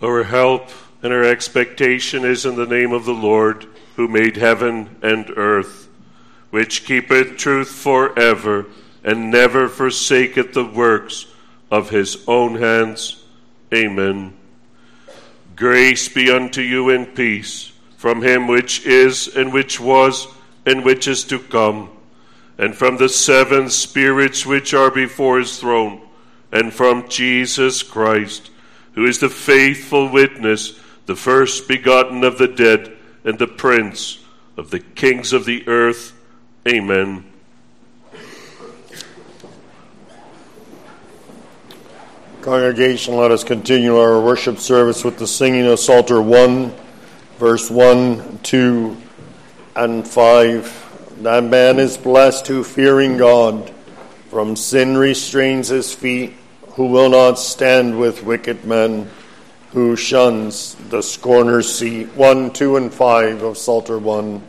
Our help and our expectation is in the name of the Lord, who made heaven and earth, which keepeth truth forever, and never forsaketh the works of his own hands. Amen. Grace be unto you and peace, from him which is, and which was, and which is to come, and from the seven spirits which are before his throne, and from Jesus Christ, who is the faithful witness, the first begotten of the dead, and the prince of the kings of the earth. Amen. Congregation, let us continue our worship service with the singing of Psalter 1, verse 1, 2, and 5. That man is blessed who, fearing God, from sin restrains his feet, who will not stand with wicked men, who shuns the scorner's seat. 1, 2, and 5 of Psalter 1.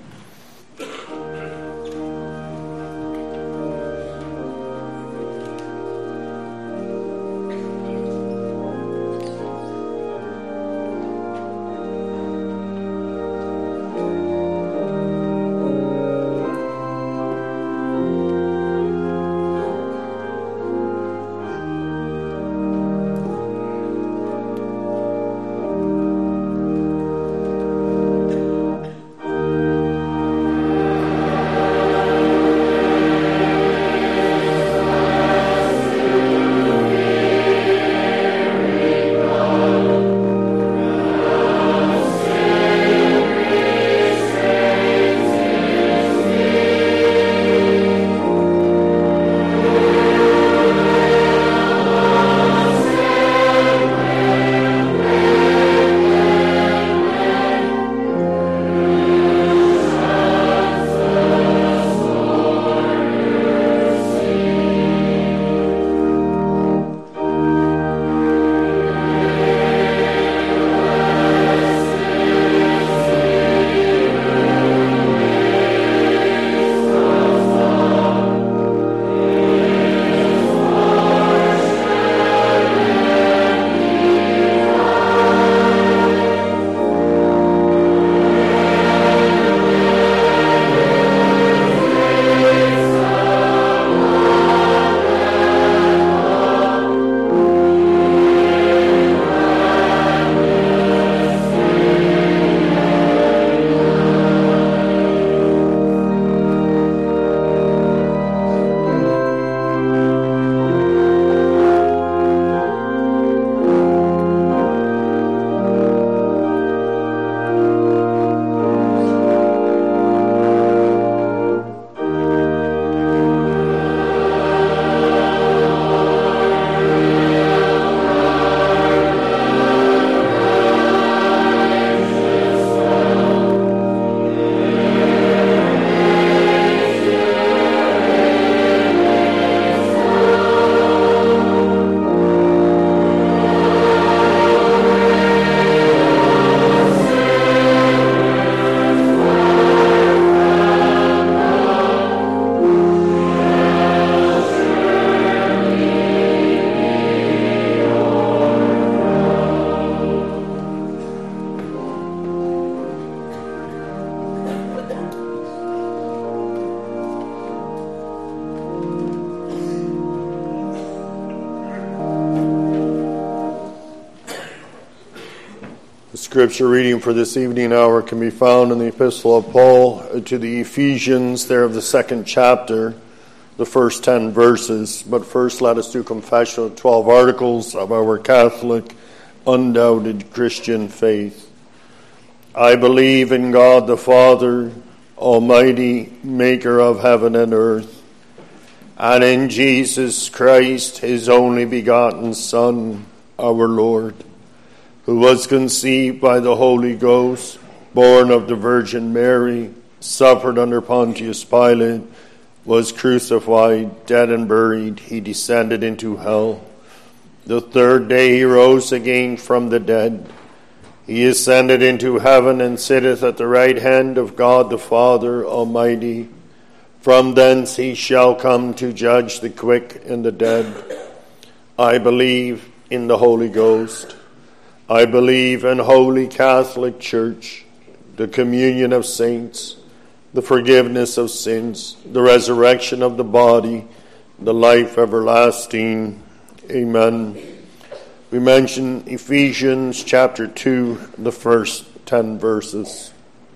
Scripture reading for this evening hour can be found in the Epistle of Paul to the Ephesians, there of the 2nd chapter, the first 10 verses. But first let us do confession of 12 articles of our Catholic, undoubted Christian faith. I believe in God the Father, Almighty, maker of heaven and earth, and in Jesus Christ, his only begotten Son, our Lord, who was conceived by the Holy Ghost, born of the Virgin Mary, suffered under Pontius Pilate, was crucified, dead and buried. He descended into hell. The third day he rose again from the dead. He ascended into heaven and sitteth at the right hand of God the Father Almighty. From thence he shall come to judge the quick and the dead. I believe in the Holy Ghost, I believe in Holy Catholic Church, the communion of saints, the forgiveness of sins, the resurrection of the body, the life everlasting. Amen. We mention Ephesians chapter 2, the first 10 verses.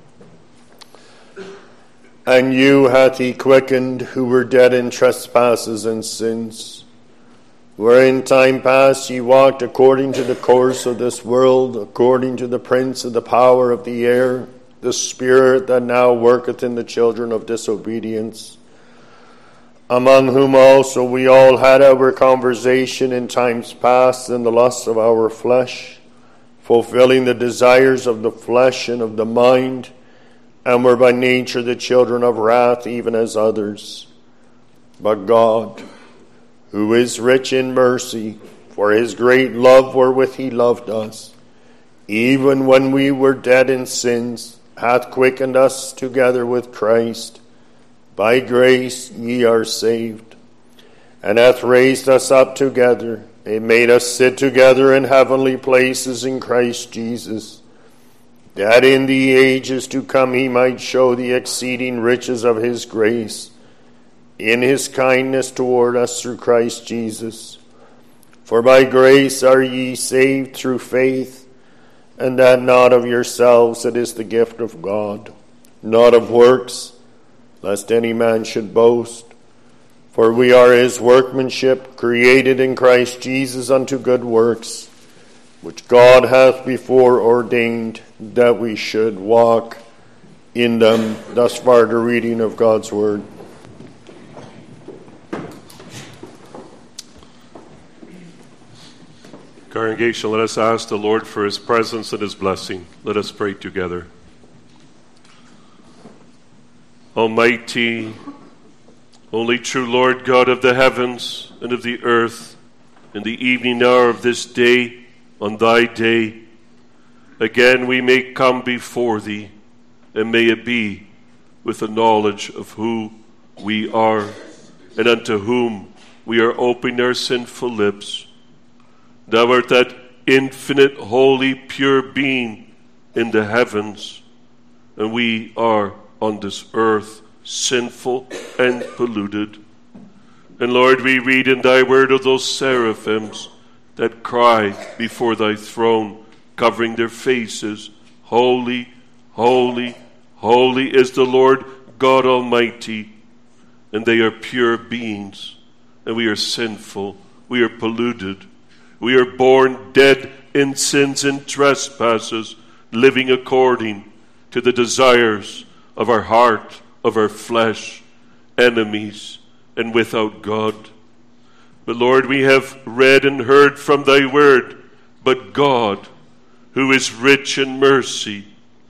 And you hath he quickened who were dead in trespasses and sins, where in time past ye walked according to the course of this world, according to the prince of the power of the air, the spirit that now worketh in the children of disobedience, among whom also we all had our conversation in times past in the lusts of our flesh, fulfilling the desires of the flesh and of the mind, and were by nature the children of wrath, even as others. But God, who is rich in mercy, for his great love wherewith he loved us, even when we were dead in sins, hath quickened us together with Christ. By grace ye are saved, and hath raised us up together, and made us sit together in heavenly places in Christ Jesus, that in the ages to come he might show the exceeding riches of his grace in his kindness toward us through Christ Jesus. For by grace are ye saved through faith, and that not of yourselves, it is the gift of God, not of works, lest any man should boast. For we are his workmanship, created in Christ Jesus unto good works, which God hath before ordained that we should walk in them. Thus far the reading of God's word. Congregation, let us ask the Lord for his presence and his blessing. Let us pray together. Almighty, only true Lord God of the heavens and of the earth, in the evening hour of this day, on thy day, again we may come before thee, and may it be with the knowledge of who we are, and unto whom we are opening our sinful lips. Thou art that infinite, holy, pure being in the heavens, and we are on this earth sinful and polluted. And Lord, we read in thy word of those seraphims that cry before thy throne, covering their faces, Holy, holy, holy is the Lord God Almighty. And they are pure beings, and we are sinful, we are polluted. We are born dead in sins and trespasses, living according to the desires of our heart, of our flesh, enemies, and without God. But Lord, we have read and heard from thy word, but God, who is rich in mercy,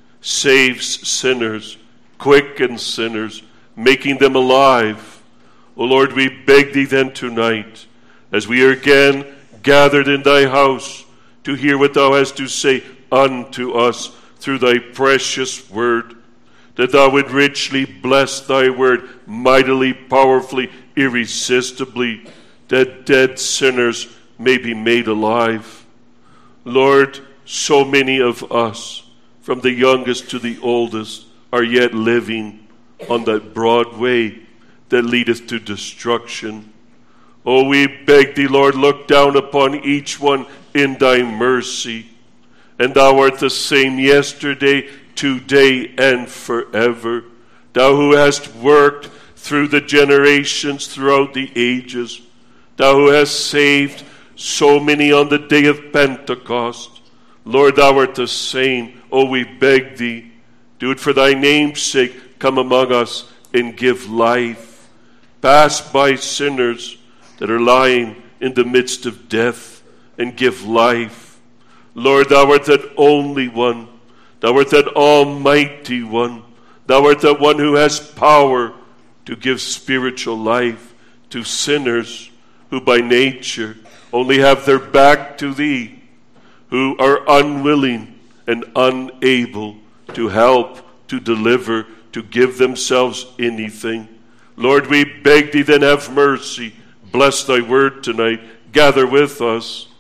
saves sinners, quickens sinners, making them alive. O Lord, we beg thee then tonight, as we are again gathered in thy house, to hear what thou hast to say unto us through thy precious word, that thou would richly bless thy word, mightily, powerfully, irresistibly, that dead sinners may be made alive. Lord, so many of us, from the youngest to the oldest, are yet living on that broad way that leadeth to destruction. Oh, we beg thee, Lord, look down upon each one in thy mercy. And thou art the same yesterday, today, and forever. Thou who hast worked through the generations, throughout the ages. Thou who hast saved so many on the day of Pentecost. Lord, thou art the same. Oh, we beg thee, do it for thy name's sake. Come among us and give life. Pass by sinners that are lying in the midst of death, and give life. Lord, thou art that only one. Thou art that almighty one. Thou art that one who has power to give spiritual life to sinners who by nature only have their back to thee, who are unwilling and unable to help, to deliver, to give themselves anything. Lord, we beg thee then, have mercy. Bless thy word tonight. Gather with us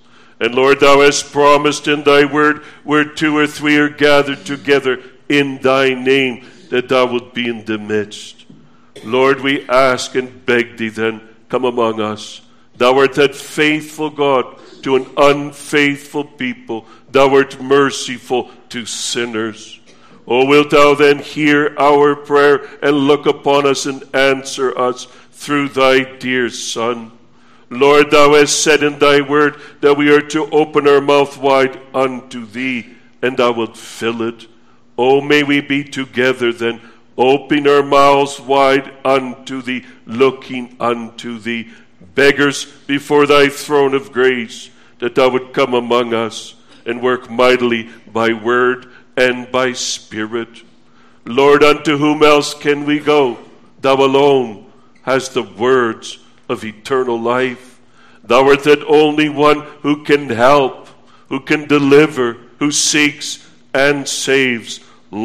And Lord, thou hast promised in thy word, where 2 or 3 are gathered together in thy name, that thou wilt be in the midst. Lord, we ask and beg thee then, come among us. Thou art that faithful God to an unfaithful people. Thou art merciful to sinners. O wilt thou then hear our prayer and look upon us and answer us through thy dear Son. Lord, thou hast said in thy word that we are to open our mouth wide unto thee, and thou wilt fill it. O may we be together then, opening our mouths wide unto thee, looking unto thee, beggars before thy throne of grace, that thou would come among us and work mightily by word and by spirit. Lord, unto whom else can we go? Thou alone hast the words of eternal life. Thou art that only one who can help, who can deliver, who seeks and saves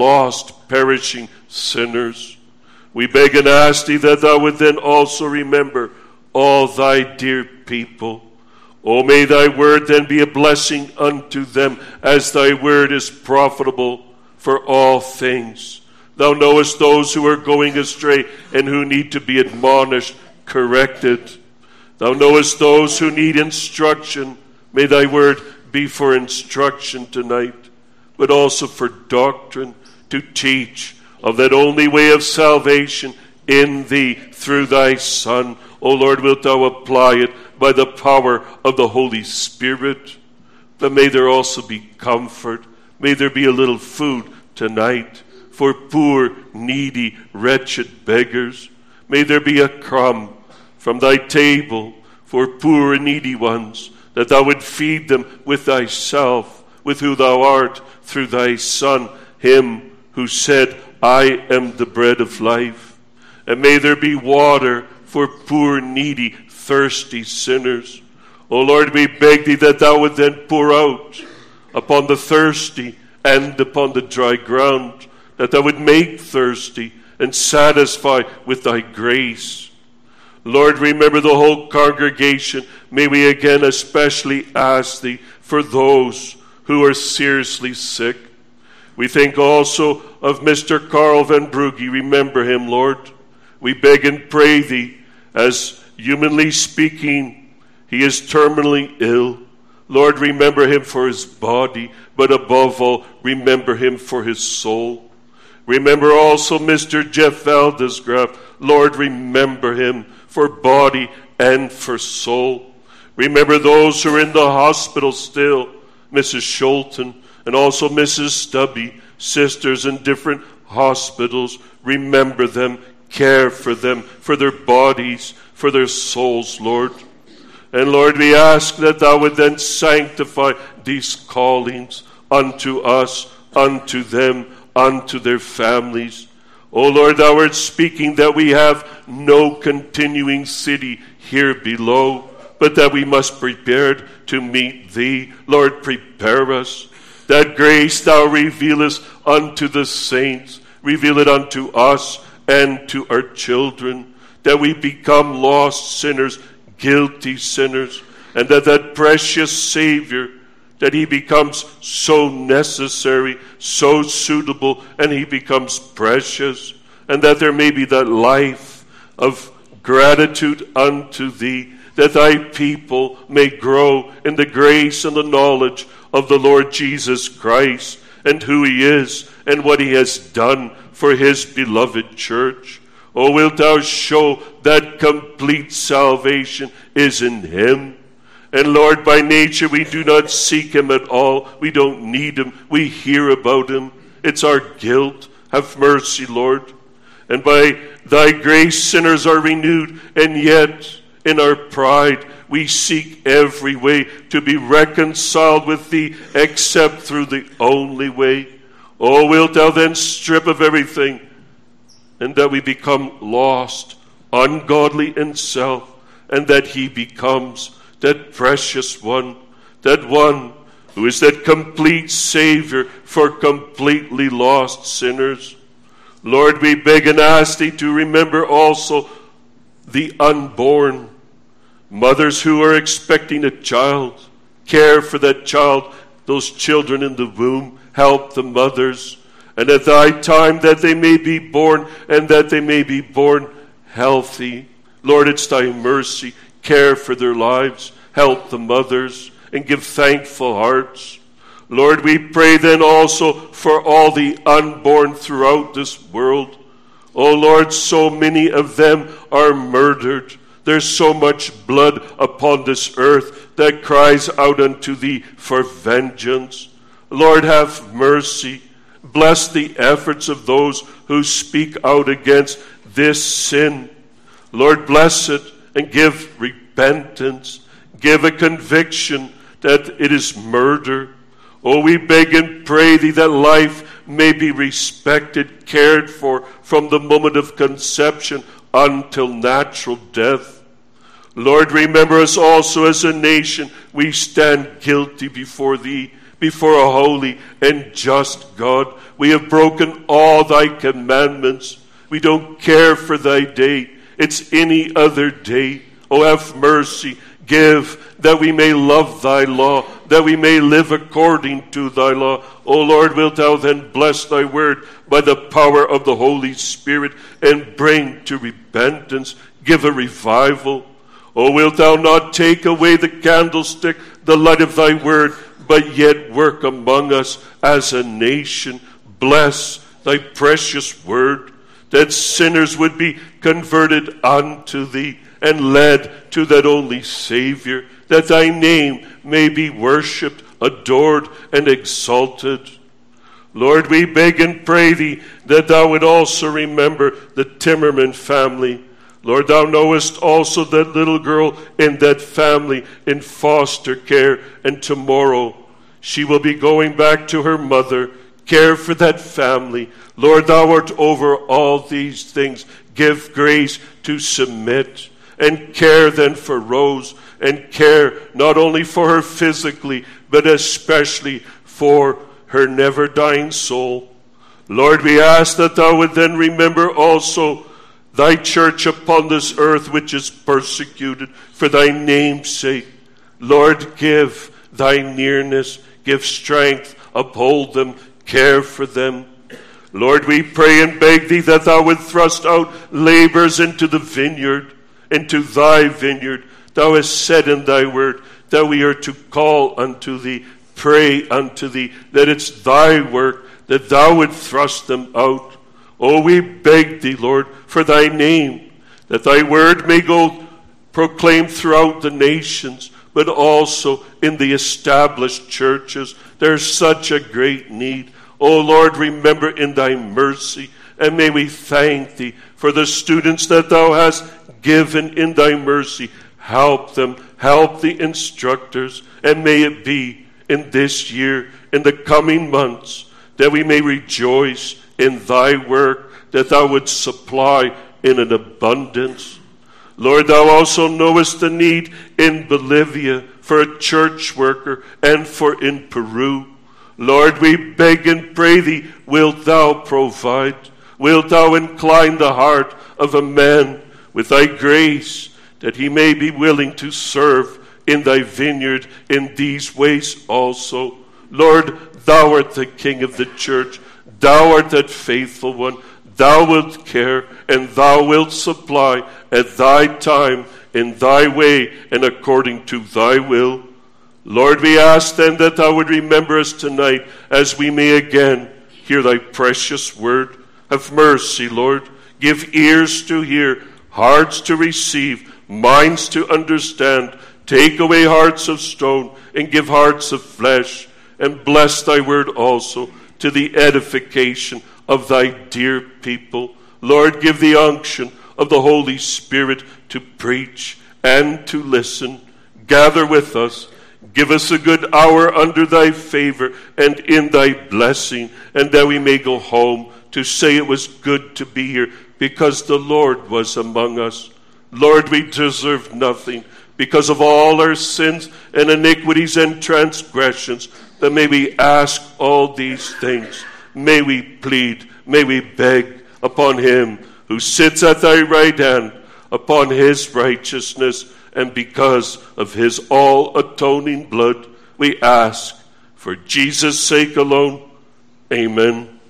lost, perishing sinners. We beg and ask thee that thou would then also remember all thy dear people. O may thy word then be a blessing unto them, as thy word is profitable for all things. Thou knowest those who are going astray and who need to be admonished, corrected. Thou knowest those who need instruction. May thy word be for instruction tonight, but also for doctrine, to teach of that only way of salvation in thee through thy Son. O Lord, wilt thou apply it by the power of the Holy Spirit? But may there also be comfort. May there be a little food tonight for poor, needy, wretched beggars. May there be a crumb from thy table for poor and needy ones, that thou would feed them with thyself, with who thou art, through thy Son, him who said, I am the bread of life. And may there be water for poor, needy, thirsty sinners. O Lord, we beg thee that thou would then pour out upon the thirsty and upon the dry ground, that thou would make thirsty and satisfy with thy grace. Lord, remember the whole congregation. May we again especially ask thee for those who are seriously sick. We think also of Mr. Carl Van Brugge. Remember him, Lord. We beg and pray thee, as humanly speaking, he is terminally ill. Lord, remember him for his body, but above all, remember him for his soul. Remember also Mr. Jeff Valdesgraf. Lord, remember him for body and for soul. Remember those who are in the hospital still, Mrs. Scholten, and also Mrs. Stubby, sisters in different hospitals. Remember them, care for them, for their bodies, for their souls, Lord. And Lord, we ask that thou would then sanctify these callings unto us, unto them, unto their families. O Lord, thou art speaking that we have no continuing city here below, but that we must prepare to meet thee. Lord, prepare us. That grace thou revealest unto the saints, reveal it unto us and to our children, that we become lost sinners, guilty sinners, and that precious Savior, that he becomes so necessary, so suitable, and he becomes precious, and that there may be that life of gratitude unto thee, that thy people may grow in the grace and the knowledge of the Lord Jesus Christ, and who he is, and what he has done for his beloved church. O wilt thou show that complete salvation is in him? And Lord, by nature we do not seek him at all. We don't need him. We hear about him. It's our guilt. Have mercy, Lord. And by thy grace sinners are renewed, and yet in our pride we seek every way to be reconciled with thee, except through the only way. Oh, wilt thou then strip of everything, and that we become lost, ungodly in self, and that he becomes that precious one, that one who is that complete Savior for completely lost sinners. Lord, we beg and ask thee to remember also the unborn, mothers who are expecting a child, Care for that child, those children in the womb. Help the mothers. And at thy time that they may be born, and that they may be born healthy. Lord, it's thy mercy. Care for their lives. Help the mothers, and give thankful hearts. Lord, we pray then also for all the unborn throughout this world. Oh Lord, so many of them are murdered. There's so much blood upon this earth that cries out unto thee for vengeance. Lord, have mercy. Bless the efforts of those who speak out against this sin. Lord, bless it and give repentance. Give a conviction that it is murder. Oh, we beg and pray thee that life may be respected, cared for from the moment of conception until natural death. Lord, remember us also as a nation. We stand guilty before thee, before a holy and just God. We have broken all thy commandments. We don't care for thy day. It's any other day. Oh, have mercy. Give that we may love thy law, that we may live according to thy law. O Lord, wilt thou then bless thy word by the power of the Holy Spirit and bring to repentance, give a revival. O wilt thou not take away the candlestick, the light of thy word, but yet work among us as a nation. Bless thy precious word, that sinners would be converted unto thee and led to that only Savior, that thy name may be worshipped, adored, and exalted. Lord, we beg and pray thee that thou would also remember the Timmerman family. Lord, thou knowest also that little girl in that family in foster care, and tomorrow she will be going back to her mother. Care for that family. Lord, thou art over all these things. Give grace to submit. And care then for Rose, and care not only for her physically, but especially for her never-dying soul. Lord, we ask that thou would then remember also thy church upon this earth, which is persecuted for thy name's sake. Lord, give thy nearness, give strength, uphold them, care for them. Lord, we pray and beg thee that thou would thrust out laborers into the vineyard, into thy vineyard. Thou hast said in thy word that we are to call unto thee, pray unto thee, that it's thy work, that thou would thrust them out. Oh, we beg thee, Lord, for thy name, that thy word may go proclaimed throughout the nations, but also in the established churches. There's such a great need. Oh, Lord, remember in thy mercy, and may we thank thee for the students that thou hast given in thy mercy. Help them, help the instructors, and may it be in this year, in the coming months, that we may rejoice in thy work, that thou would supply in an abundance. Lord, thou also knowest the need in Bolivia for a church worker and for in Peru. Lord, we beg and pray thee, wilt thou provide? Wilt thou incline the heart of a man with thy grace, that he may be willing to serve in thy vineyard in these ways also? Lord, thou art the King of the church. Thou art that faithful one. Thou wilt care, and thou wilt supply at thy time, in thy way, and according to thy will. Lord, we ask then that thou would remember us tonight as we may again hear thy precious word. Have mercy, Lord. Give ears to hear, hearts to receive, minds to understand. Take away hearts of stone and give hearts of flesh. And bless thy word also to the edification of thy dear people. Lord, give the unction of the Holy Spirit to preach and to listen. Gather with us. Give us a good hour under thy favor and in thy blessing, and that we may go home to say it was good to be here because the Lord was among us. Lord, we deserve nothing because of all our sins and iniquities and transgressions. But may we ask all these things. May we plead, may we beg upon him who sits at thy right hand, upon his righteousness, and because of his all-atoning blood, we ask for Jesus' sake alone. Amen.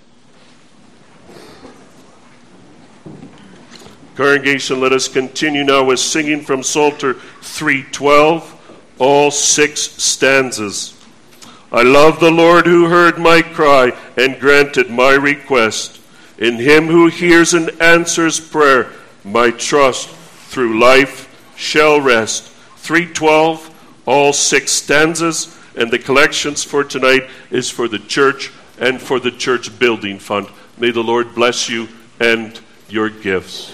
Congregation, let us continue now with singing from Psalter 3:12, all 6 stanzas. I love the Lord who heard my cry and granted my request. In him who hears and answers prayer, my trust through life shall rest. 3:12, all 6 stanzas, and the collections for tonight is for the church and for the church building fund. May the Lord bless you and your gifts.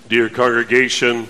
Dear congregation,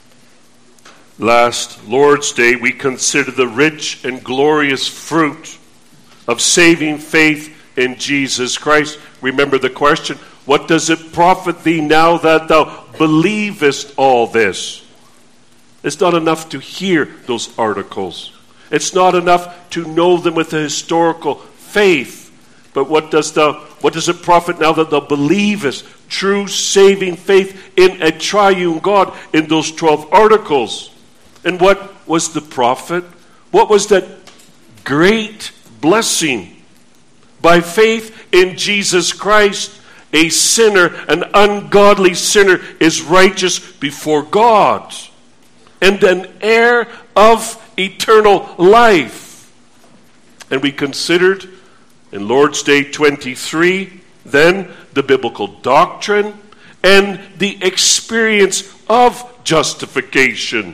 last Lord's Day we considered the rich and glorious fruit of saving faith in Jesus Christ. Remember the question, what does it profit thee now that thou believest all this? It's not enough to hear those articles. It's not enough to know them with a historical faith. But what does it profit now that thou believest true saving faith in a triune God in those 12 articles? And what was the profit? What was that great blessing? By faith in Jesus Christ, a sinner, an ungodly sinner, is righteous before God and an heir of eternal life. And we considered in Lord's Day 23, then, the biblical doctrine and the experience of justification.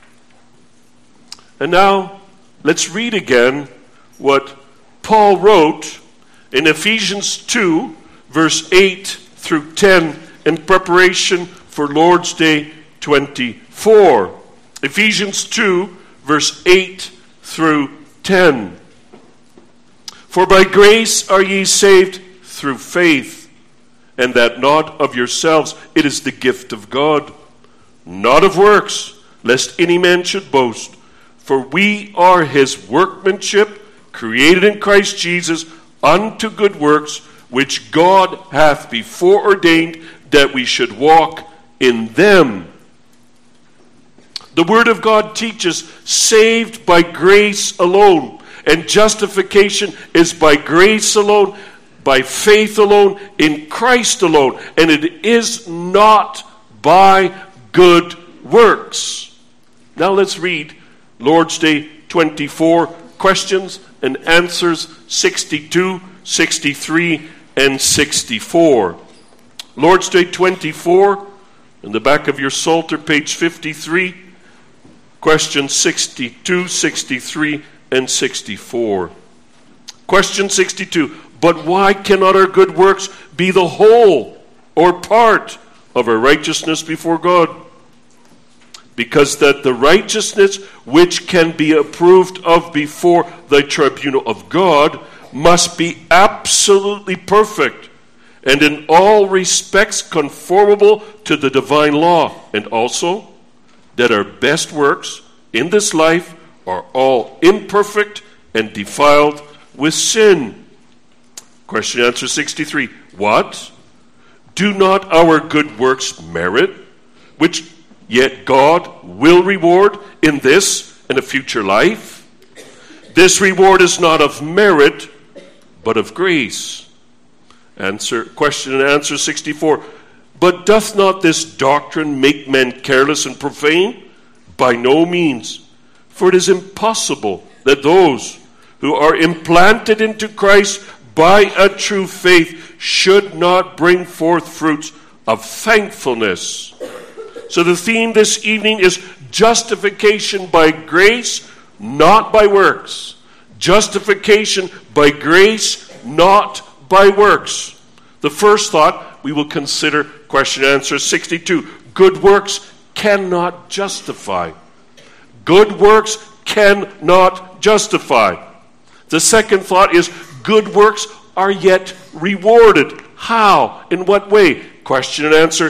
And now, let's read again what Paul wrote in Ephesians 2, verse 8 through 10, in preparation for Lord's Day 24. Ephesians 2, verse 8 through 10. For by grace are ye saved through faith, and that not of yourselves, it is the gift of God, not of works, lest any man should boast. For we are his workmanship, created in Christ Jesus, unto good works, which God hath before ordained that we should walk in them. The Word of God teaches saved by grace alone, and justification is by grace alone, by faith alone, in Christ alone, and it is not by good works. Now let's read Lord's Day 24, questions and answers 62, 63, and 64. Lord's Day 24, in the back of your Psalter, page 53, questions 62, 63, and 64. Question 62. But why cannot our good works be the whole or part of our righteousness before God? Because that the righteousness which can be approved of before the tribunal of God must be absolutely perfect and in all respects conformable to the divine law, and also that our best works in this life are all imperfect and defiled with sin. Question answer 63. What? Do not our good works merit, which yet God will reward in this and a future life? This reward is not of merit, but of grace. Question and answer 64. But doth not this doctrine make men careless and profane? By no means. For it is impossible that those who are implanted into Christ by a true faith should not bring forth fruits of thankfulness. So the theme this evening is justification by grace, not by works. Justification by grace, not by works. The first thought we will consider, question and answer 62. Good works cannot justify. Good works cannot justify. The second thought is good works are yet rewarded. How? In what way? Question and answer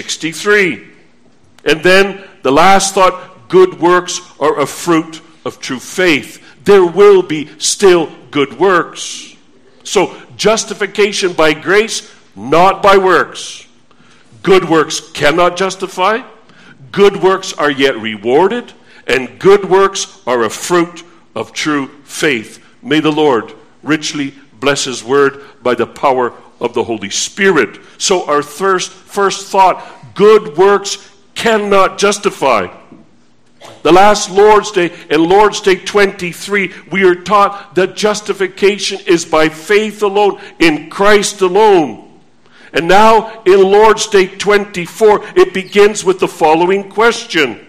63. And then the last thought, good works are a fruit of true faith. There will be still good works. So justification by grace, not by works. Good works cannot justify. Good works are yet rewarded. And good works are a fruit of true faith. May the Lord richly bless his word by the power of the Holy Spirit. So our first thought, good works cannot justify. The last Lord's Day, in Lord's Day 23, we are taught that justification is by faith alone, in Christ alone. And now in Lord's Day 24, it begins with the following question.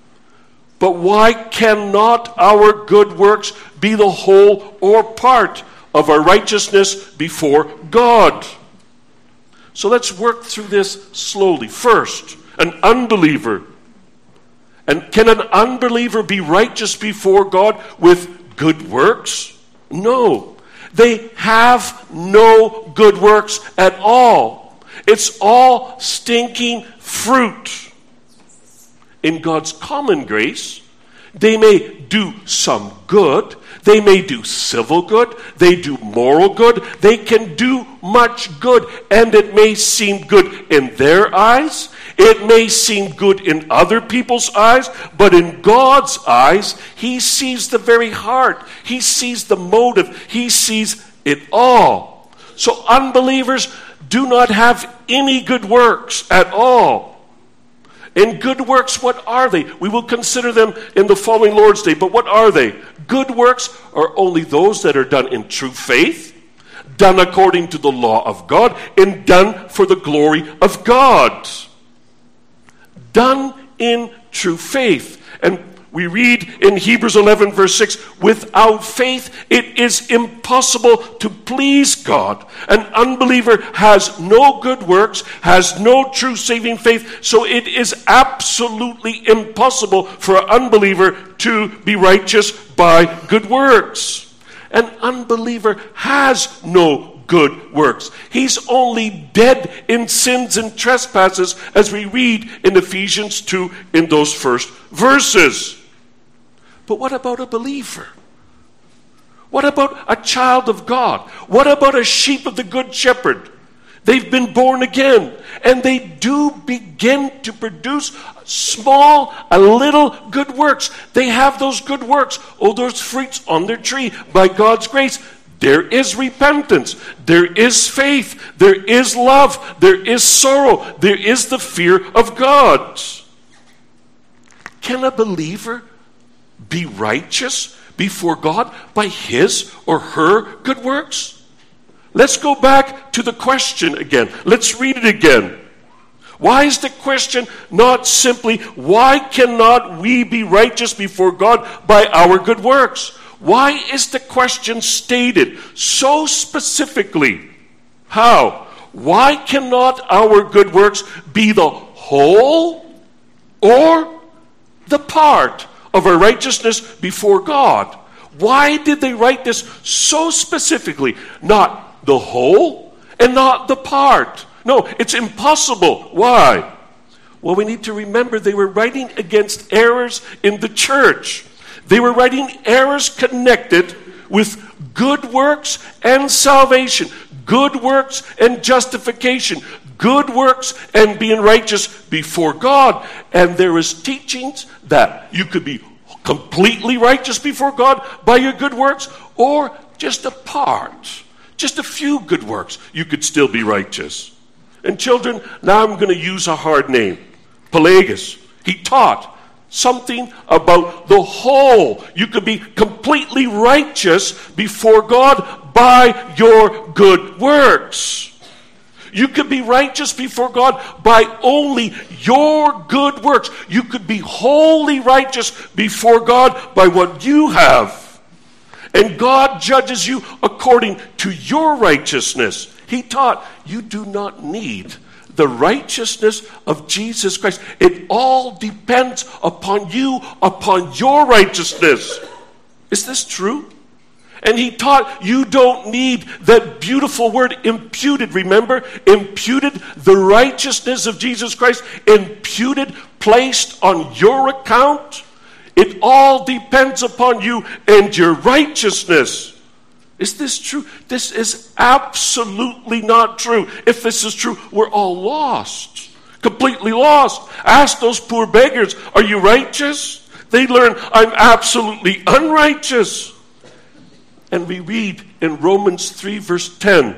But why cannot our good works be the whole or part of our righteousness before God? So let's work through this slowly. First, an unbeliever. And can an unbeliever be righteous before God with good works? No. They have no good works at all. It's all stinking fruit. In God's common grace, they may do some good. They may do civil good. They do moral good. They can do much good, and it may seem good in their eyes. It may seem good in other people's eyes, but in God's eyes, He sees the very heart. He sees the motive. He sees it all. So unbelievers do not have any good works at all. And good works, what are they? We will consider them in the following Lord's Day, but what are they? Good works are only those that are done in true faith, done according to the law of God, and done for the glory of God. Done in true faith. And we read in Hebrews 11 verse 6, without faith it is impossible to please God. An unbeliever has no good works, has no true saving faith, so it is absolutely impossible for an unbeliever to be righteous by good works. An unbeliever has no good works. He's only dead in sins and trespasses, as we read in Ephesians 2 in those first verses. But what about a believer? What about a child of God? What about a sheep of the Good Shepherd? They've been born again, and they do begin to produce a little good works. They have those good works, those fruits on their tree by God's grace. There is repentance, there is faith, there is love, there is sorrow, there is the fear of God. Can a believer be righteous before God by his or her good works? Let's go back to the question again. Let's read it again. Why is the question not simply, why cannot we be righteous before God by our good works? Why is the question stated so specifically? How? Why cannot our good works be the whole or the part of our righteousness before God? Why did they write this so specifically? Not the whole and not the part. No, it's impossible. Why? Well, we need to remember they were writing against errors in the church. They were writing errors connected with good works and salvation, good works and justification, good works and being righteous before God. And there is teachings that you could be completely righteous before God by your good works, or just a part, just a few good works, you could still be righteous. And children, now I'm going to use a hard name. Pelagius. He taught something about the whole. You could be completely righteous before God by your good works. You could be righteous before God by only your good works. You could be wholly righteous before God by what you have. And God judges you according to your righteousness. He taught you do not need the righteousness of Jesus Christ. It all depends upon you, upon your righteousness. Is this true? And he taught you don't need that beautiful word imputed. Remember? Imputed, the righteousness of Jesus Christ, imputed, placed on your account. It all depends upon you and your righteousness. Is this true? This is absolutely not true. If this is true, we're all lost. Completely lost. Ask those poor beggars, are you righteous? They learn, I'm absolutely unrighteous. And we read in Romans 3 verse 10,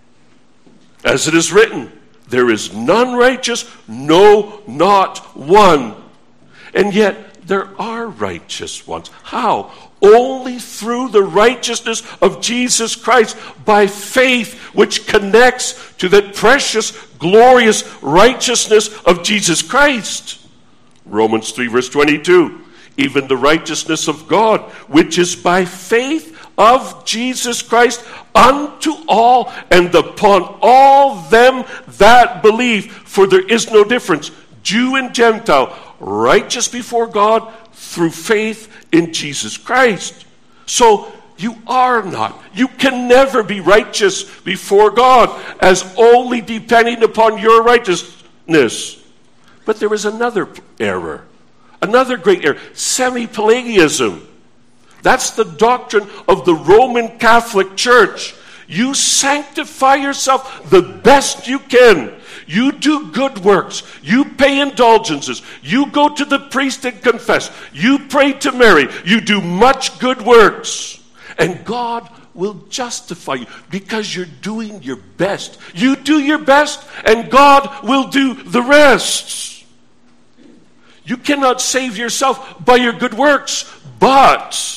as it is written, there is none righteous, no, not one. And yet there are righteous ones. How? Only through the righteousness of Jesus Christ, by faith, which connects to that precious, glorious righteousness of Jesus Christ. Romans 3 verse 22, even the righteousness of God, which is by faith of Jesus Christ unto all and upon all them that believe, for there is no difference. Jew and Gentile, righteous before God through faith in Jesus Christ. So you are not. You can never be righteous before God as only depending upon your righteousness. But there is another error, another great error, semi-Pelagianism. That's the doctrine of the Roman Catholic Church. You sanctify yourself the best you can. You do good works. You pay indulgences. You go to the priest and confess. You pray to Mary. You do much good works. And God will justify you because you're doing your best. You do your best and God will do the rest. You cannot save yourself by your good works, but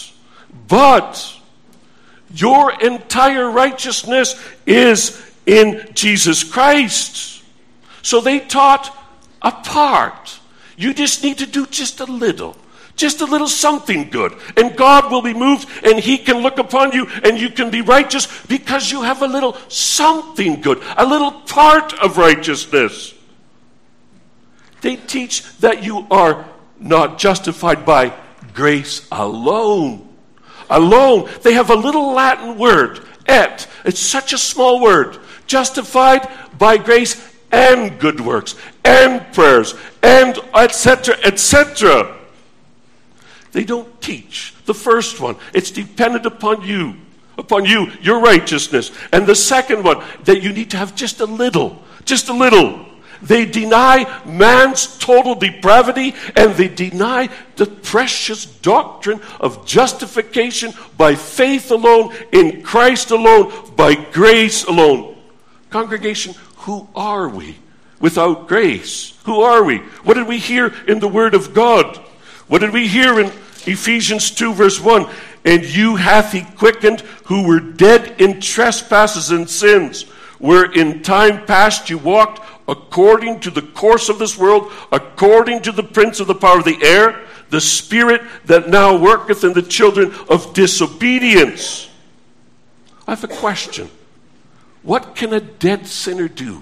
your entire righteousness is in Jesus Christ. So they taught a part. You just need to do just a little something good. And God will be moved and He can look upon you and you can be righteous because you have a little something good, a little part of righteousness. They teach that you are not justified by grace alone. Alone. They have a little Latin word, et. It's such a small word. Justified by grace and good works and prayers and etc., etc. They don't teach the first one. It's dependent upon you, your righteousness. And the second one, that you need to have just a little. They deny man's total depravity, and they deny the precious doctrine of justification by faith alone, in Christ alone, by grace alone. Congregation, who are we without grace? Who are we? What did we hear in the Word of God? What did we hear in Ephesians 2 verse 1? And you hath He quickened who were dead in trespasses and sins, where in time past you walked according to the course of this world, according to the prince of the power of the air, the spirit that now worketh in the children of disobedience. I have a question. What can a dead sinner do?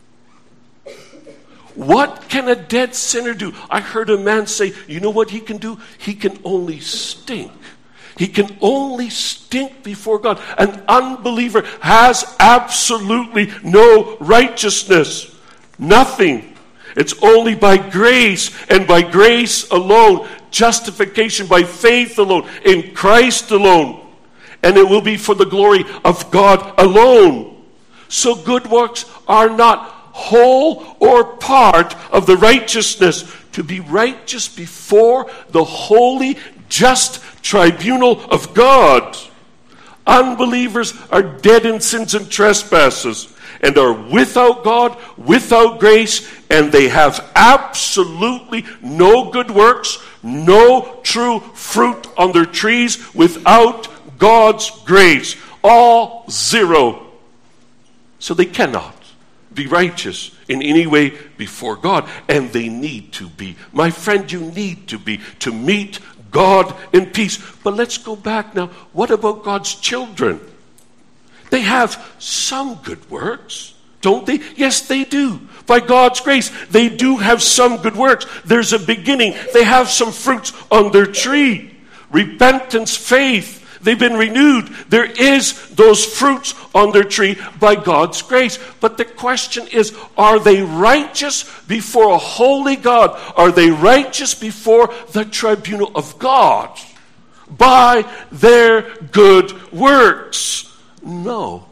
What can a dead sinner do? I heard a man say, you know what he can do? He can only stink. He can only stink before God. An unbeliever has absolutely no righteousness. Nothing. It's only by grace and by grace alone. Justification by faith alone. In Christ alone. And it will be for the glory of God alone. So good works are not whole or part of the righteousness. To be righteous before the holy, just tribunal of God. Unbelievers are dead in sins and trespasses and are without God, without grace, and they have absolutely no good works, no true fruit on their trees without God's grace. All zero. So they cannot be righteous in any way before God, and they need to be. My friend, you need to be to meet God in peace. But let's go back now. What about God's children? They have some good works, don't they? Yes, they do. By God's grace, they do have some good works. There's a beginning. They have some fruits on their tree. Repentance, faith. They've been renewed. There is those fruits on their tree by God's grace. But the question is, are they righteous before a holy God? Are they righteous before the tribunal of God? By their good works? No.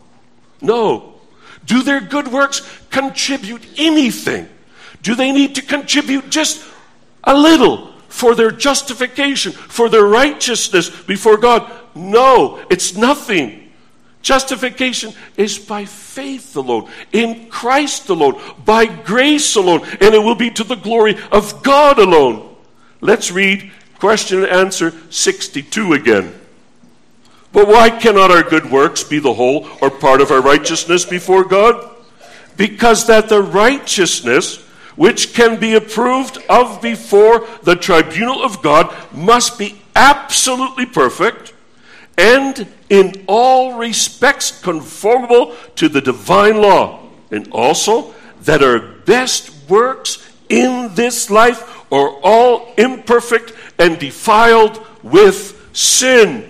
Do their good works contribute anything? Do they need to contribute just a little for their justification, for their righteousness before God? No, it's nothing. Justification is by faith alone, in Christ alone, by grace alone, and it will be to the glory of God alone. Let's read question and answer 62 again. But why cannot our good works be the whole or part of our righteousness before God? Because that the righteousness which can be approved of before the tribunal of God must be absolutely perfect, and in all respects conformable to the divine law, and also that our best works in this life are all imperfect and defiled with sin.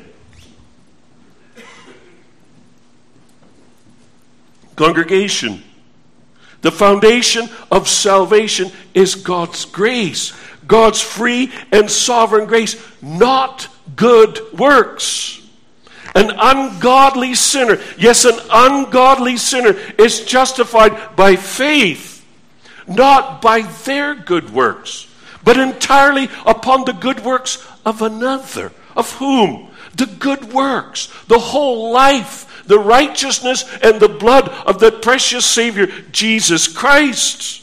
Congregation, the foundation of salvation is God's grace, God's free and sovereign grace, not good works. An ungodly sinner, yes, an ungodly sinner is justified by faith, not by their good works, but entirely upon the good works of another. Of whom? The good works, the whole life, the righteousness and the blood of the precious Savior, Jesus Christ.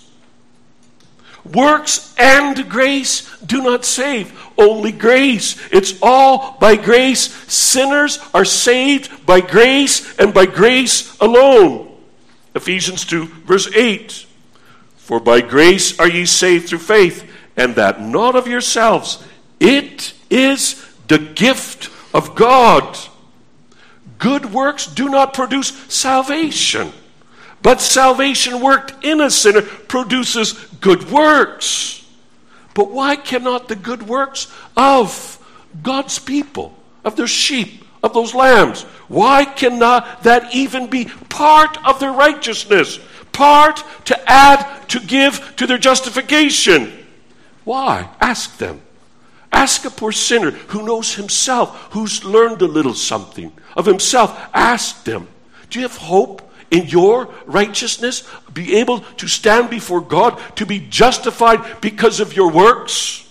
Works and grace do not save, only grace. It's all by grace. Sinners are saved by grace and by grace alone. Ephesians 2, verse 8. For by grace are ye saved through faith, and that not of yourselves. It is the gift of God. Good works do not produce salvation, but salvation worked in a sinner produces good works. But why cannot the good works of God's people, of their sheep, of those lambs, why cannot that even be part of their righteousness? Part to add, to give to their justification? Why? Ask them. Ask a poor sinner who knows himself, who's learned a little something of himself. Ask them, do you have hope in your righteousness? Be able to stand before God, to be justified because of your works?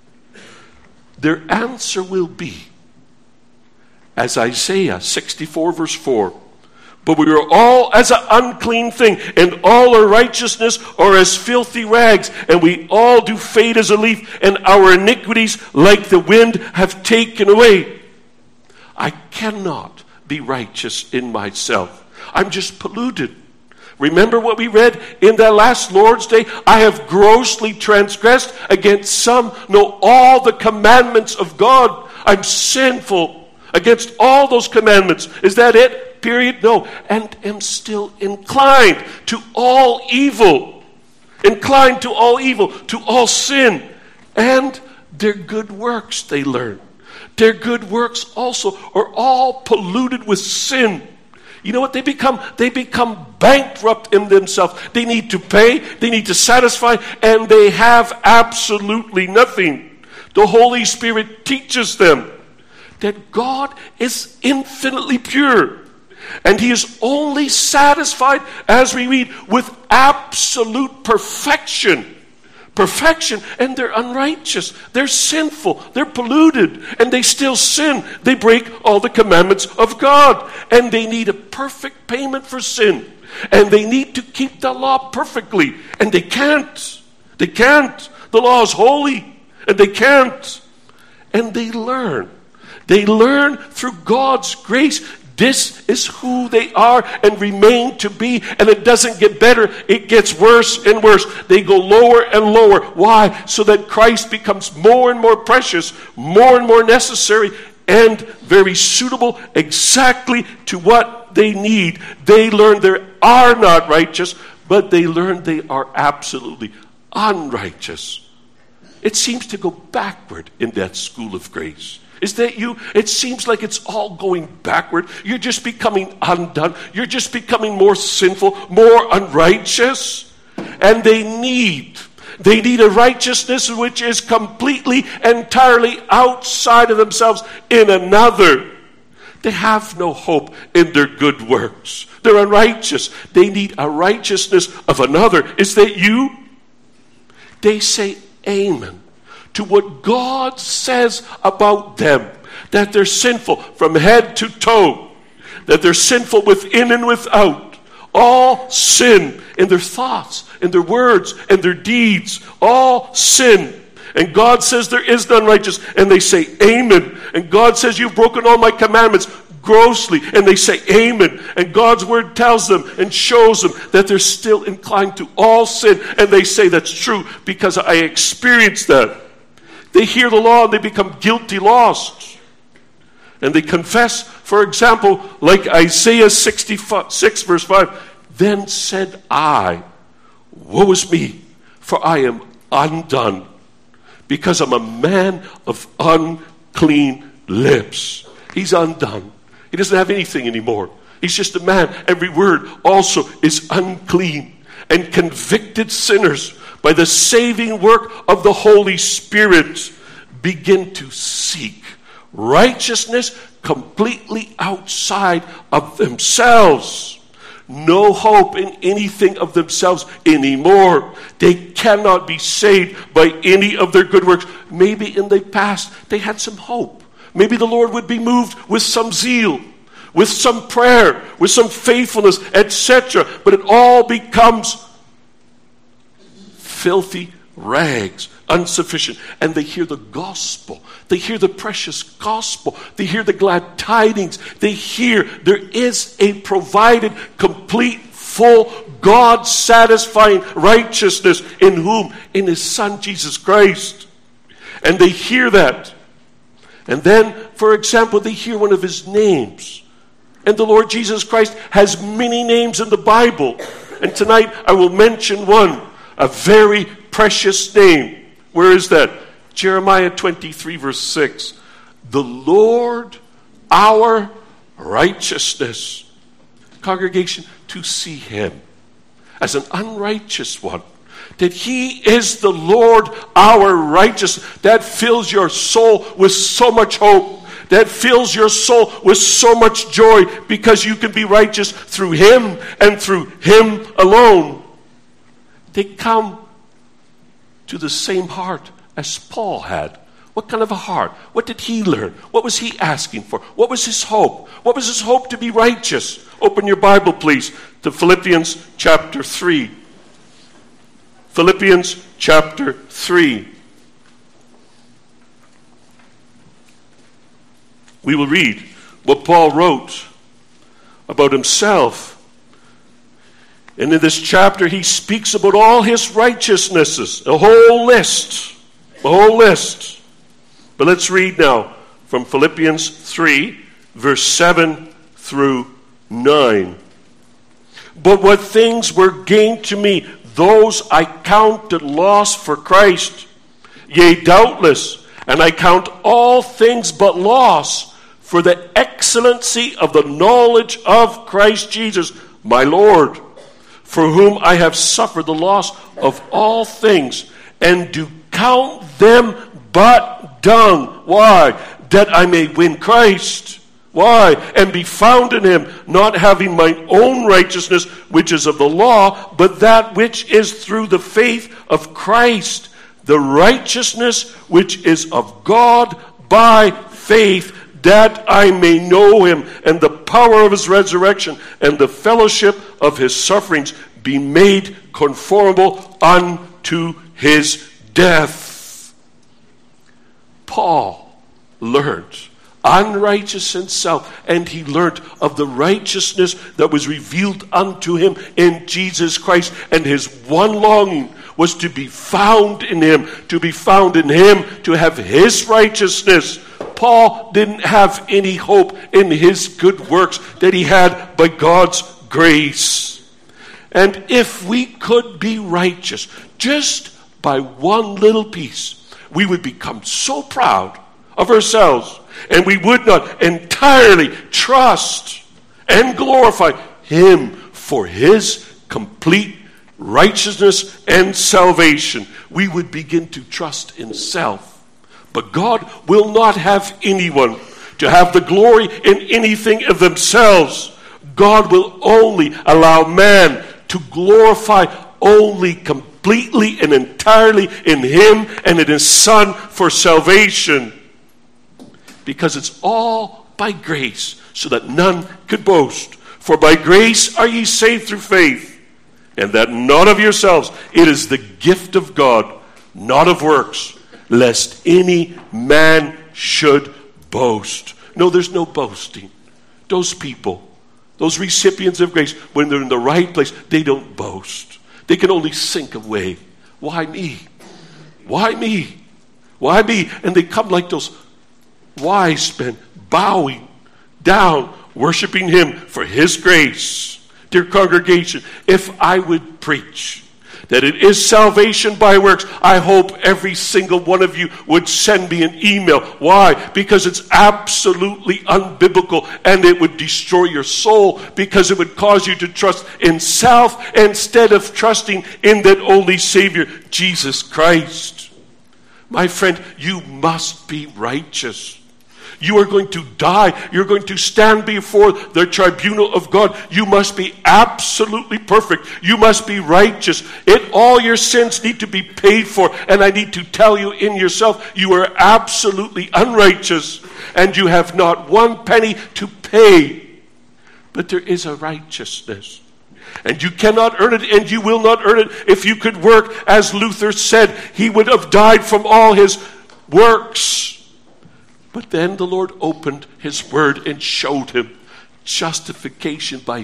Their answer will be, as Isaiah 64 verse 4, but we are all as an unclean thing, and all our righteousness are as filthy rags, and we all do fade as a leaf, and our iniquities like the wind have taken away. I cannot be righteous in myself. I'm just polluted. Remember what we read in that last Lord's Day? I have grossly transgressed against some, no, all the commandments of God. I'm sinful against all those commandments. Is that it? Period? No. And am still inclined to all evil. Inclined to all evil, to all sin. And their good works they learn. Their good works also are all polluted with sin. You know what they become? They become bankrupt in themselves. They need to pay, they need to satisfy, and they have absolutely nothing. The Holy Spirit teaches them that God is infinitely pure. And He is only satisfied, as we read, with absolute perfection. Perfection, and they're unrighteous, they're sinful, they're polluted, and they still sin. They break all the commandments of God, and they need a perfect payment for sin, and they need to keep the law perfectly, and they can't. They can't. The law is holy, and they can't. And they learn. They learn through God's grace. This is who they are and remain to be, and it doesn't get better. It gets worse and worse. They go lower and lower. Why? So that Christ becomes more and more precious, more and more necessary, and very suitable exactly to what they need. They learn they are not righteous, but they learn they are absolutely unrighteous. It seems to go backward in that school of grace. Is that you? It seems like it's all going backward. You're just becoming undone. You're just becoming more sinful, more unrighteous. And they need a righteousness which is completely, entirely outside of themselves in another. They have no hope in their good works. They're unrighteous. They need a righteousness of another. Is that you? They say amen to what God says about them, that they're sinful from head to toe, that they're sinful within and without. All sin in their thoughts, in their words, and their deeds. All sin. And God says there is none righteous. And they say, amen. And God says, you've broken all my commandments grossly. And they say, amen. And God's word tells them and shows them that they're still inclined to all sin. And they say, that's true because I experienced that. They hear the law and they become guilty lost. And they confess, for example, like Isaiah 66 verse 5, then said I, woe is me, for I am undone because I'm a man of unclean lips. He's undone. He doesn't have anything anymore. He's just a man. Every word also is unclean. And convicted sinners, by the saving work of the Holy Spirit, begin to seek righteousness completely outside of themselves. No hope in anything of themselves anymore. They cannot be saved by any of their good works. Maybe in the past they had some hope. Maybe the Lord would be moved with some zeal, with some prayer, with some faithfulness, etc. But it all becomes filthy rags, insufficient. And they hear the gospel. They hear the precious gospel. They hear the glad tidings. They hear there is a provided, complete, full, God-satisfying righteousness in whom? In His Son, Jesus Christ. And they hear that. And then, for example, they hear one of His names. And the Lord Jesus Christ has many names in the Bible. And tonight I will mention one, a very precious name. Where is that? Jeremiah 23 verse 6. The Lord our righteousness. Congregation, to see Him as an unrighteous one, that He is the Lord our righteousness, that fills your soul with so much hope. That fills your soul with so much joy because you can be righteous through Him and through Him alone. They come to the same heart as Paul had. What kind of a heart? What did he learn? What was he asking for? What was his hope? What was his hope to be righteous? Open your Bible, please, to Philippians chapter 3. Philippians chapter 3. We will read what Paul wrote about himself. And in this chapter, he speaks about all his righteousnesses, a whole list. But let's read now from Philippians 3, verse 7 through 9. But what things were gained to me, those I counted loss for Christ. Yea, doubtless, and I count all things but loss for the excellency of the knowledge of Christ Jesus, my Lord, for whom I have suffered the loss of all things, and do count them but dung. Why? That I may win Christ. Why? And be found in Him, not having mine own righteousness, which is of the law, but that which is through the faith of Christ, the righteousness which is of God by faith, that I may know Him and the power of His resurrection and the fellowship of His sufferings, be made conformable unto His death. Paul learned unrighteous himself, and he learned of the righteousness that was revealed unto him in Jesus Christ, and his one longing was to be found in Him, to be found in Him, to have His righteousness. Paul didn't have any hope in his good works that he had by God's grace. And if we could be righteous just by one little piece, we would become so proud of ourselves, and we would not entirely trust and glorify Him for His complete righteousness and salvation. We would begin to trust in self. But God will not have anyone to have the glory in anything of themselves. God will only allow man to glorify only completely and entirely in Him and in His Son for salvation. Because it's all by grace, so that none could boast. For by grace are ye saved through faith, and that not of yourselves. It is the gift of God, not of works, lest any man should boast. No, there's no boasting. Those people, those recipients of grace, when they're in the right place, they don't boast. They can only sink away. Why me? Why me? Why me? And they come like those wise men, bowing down, worshiping Him for His grace. Dear congregation, if I would preach that it is salvation by works, I hope every single one of you would send me an email. Why? Because it's absolutely unbiblical, and it would destroy your soul, because it would cause you to trust in self instead of trusting in that only Savior, Jesus Christ. My friend, you must be righteous. You are going to die. You're going to stand before the tribunal of God. You must be absolutely perfect. You must be righteous. All your sins need to be paid for. And I need to tell you in yourself, you are absolutely unrighteous. And you have not one penny to pay. But there is a righteousness. And you cannot earn it, and you will not earn it. If you could work, as Luther said, he would have died from all his works. But then the Lord opened his word and showed him justification by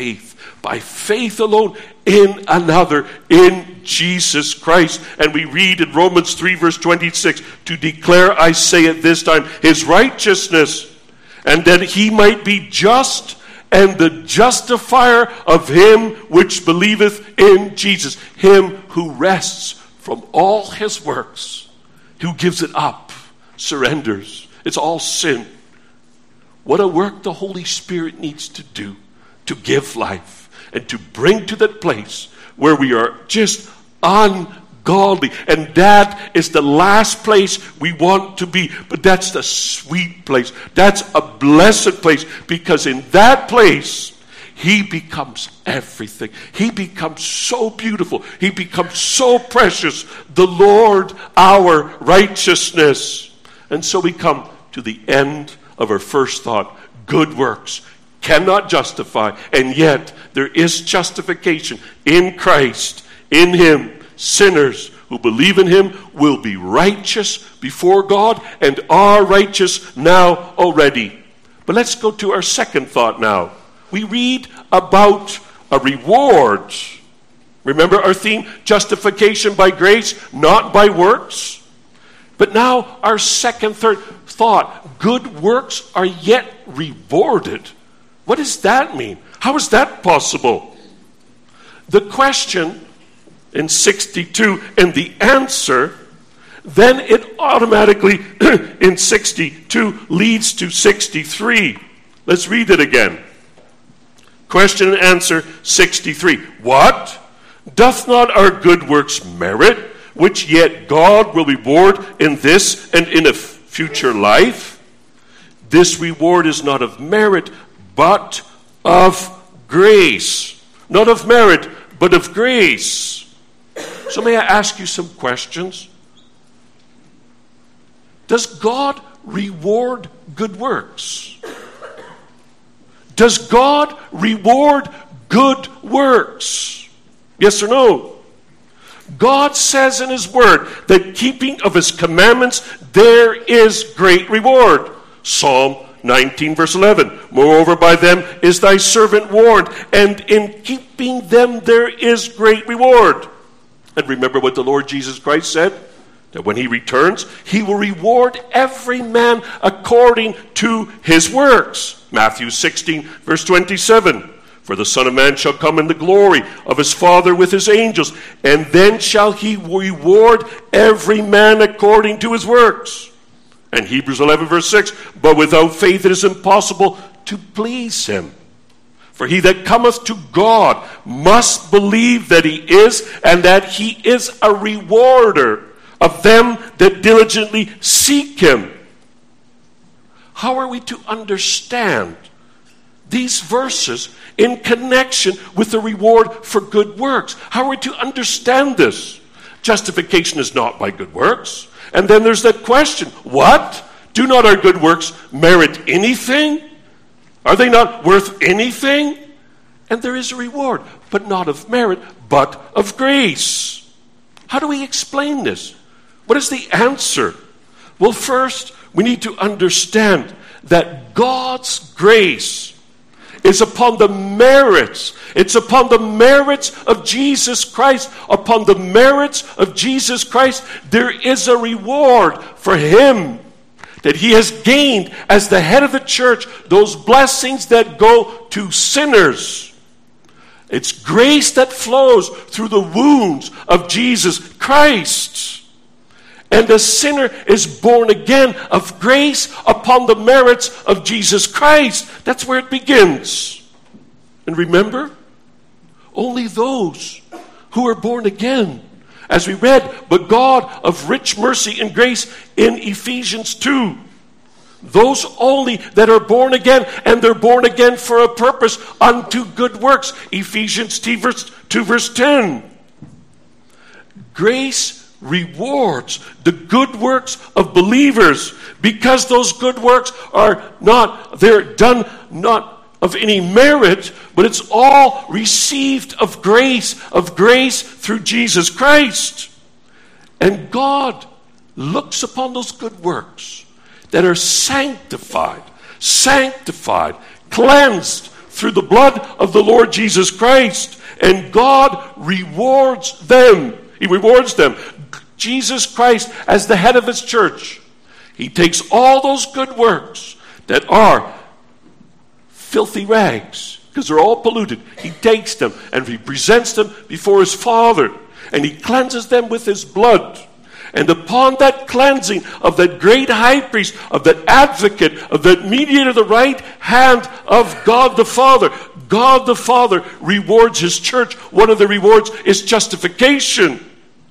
faith alone in another, in Jesus Christ. And we read in Romans 3 verse 26, to declare, I say at this time, his righteousness, and that he might be just and the justifier of him which believeth in Jesus, him who rests from all his works, who gives it up, surrenders. It's all sin. What a work the Holy Spirit needs to do to give life and to bring to that place where we are just ungodly. And that is the last place we want to be. But that's the sweet place. That's a blessed place, because in that place, he becomes everything. He becomes so beautiful. He becomes so precious. The Lord, our righteousness. And so we come to the end of our first thought. Good works cannot justify, and yet there is justification in Christ. In him, sinners who believe in him will be righteous before God and are righteous now already. But let's go to our second thought now. We read about a reward. Remember our theme, justification by grace, not by works. But now our third thought, good works are yet rewarded. What does that mean? How is that possible? The question in 62 and the answer, then it automatically in 62 leads to 63. Let's read it again. Question and answer 63. What? Doth not our good works merit, which yet God will reward in this and in a future life? This reward is not of merit, but of grace. Not of merit, but of grace. So may I ask you some questions? Does God reward good works? Does God reward good works? Yes or no? God says in his word that keeping of his commandments, there is great reward. Psalm 19 verse 11. Moreover, by them is thy servant warned, and in keeping them there is great reward. And remember what the Lord Jesus Christ said? That when he returns, he will reward every man according to his works. Matthew 16 verse 27. For the Son of Man shall come in the glory of his Father with his angels, and then shall he reward every man according to his works. And Hebrews 11 verse 6, but without faith it is impossible to please him. For he that cometh to God must believe that he is, and that he is a rewarder of them that diligently seek him. How are we to understand these verses in connection with the reward for good works? How are we to understand this? Justification is not by good works. And then there's that question, what? Do not our good works merit anything? Are they not worth anything? And there is a reward, but not of merit, but of grace. How do we explain this? What is the answer? Well, first, we need to understand that God's grace is upon the merits. It's upon the merits of Jesus Christ. Upon the merits of Jesus Christ, there is a reward for him that he has gained as the head of the church, those blessings that go to sinners. It's grace that flows through the wounds of Jesus Christ. And the sinner is born again of grace upon the merits of Jesus Christ. That's where it begins. And remember, only those who are born again, as we read, but God of rich mercy and grace in Ephesians 2. Those only that are born again, and they're born again for a purpose, unto good works. Ephesians 2 verse 10. Grace rewards the good works of believers, because those good works they're done not of any merit, but it's all received of grace through Jesus Christ. And God looks upon those good works that are sanctified, cleansed through the blood of the Lord Jesus Christ. And God rewards them. He rewards them. Jesus Christ, as the head of his church, he takes all those good works that are filthy rags, because they're all polluted. He takes them and he presents them before his Father, and he cleanses them with his blood. And upon that cleansing of that great high priest, of that advocate, of that mediator, the right hand of God the Father rewards his church. One of the rewards is justification.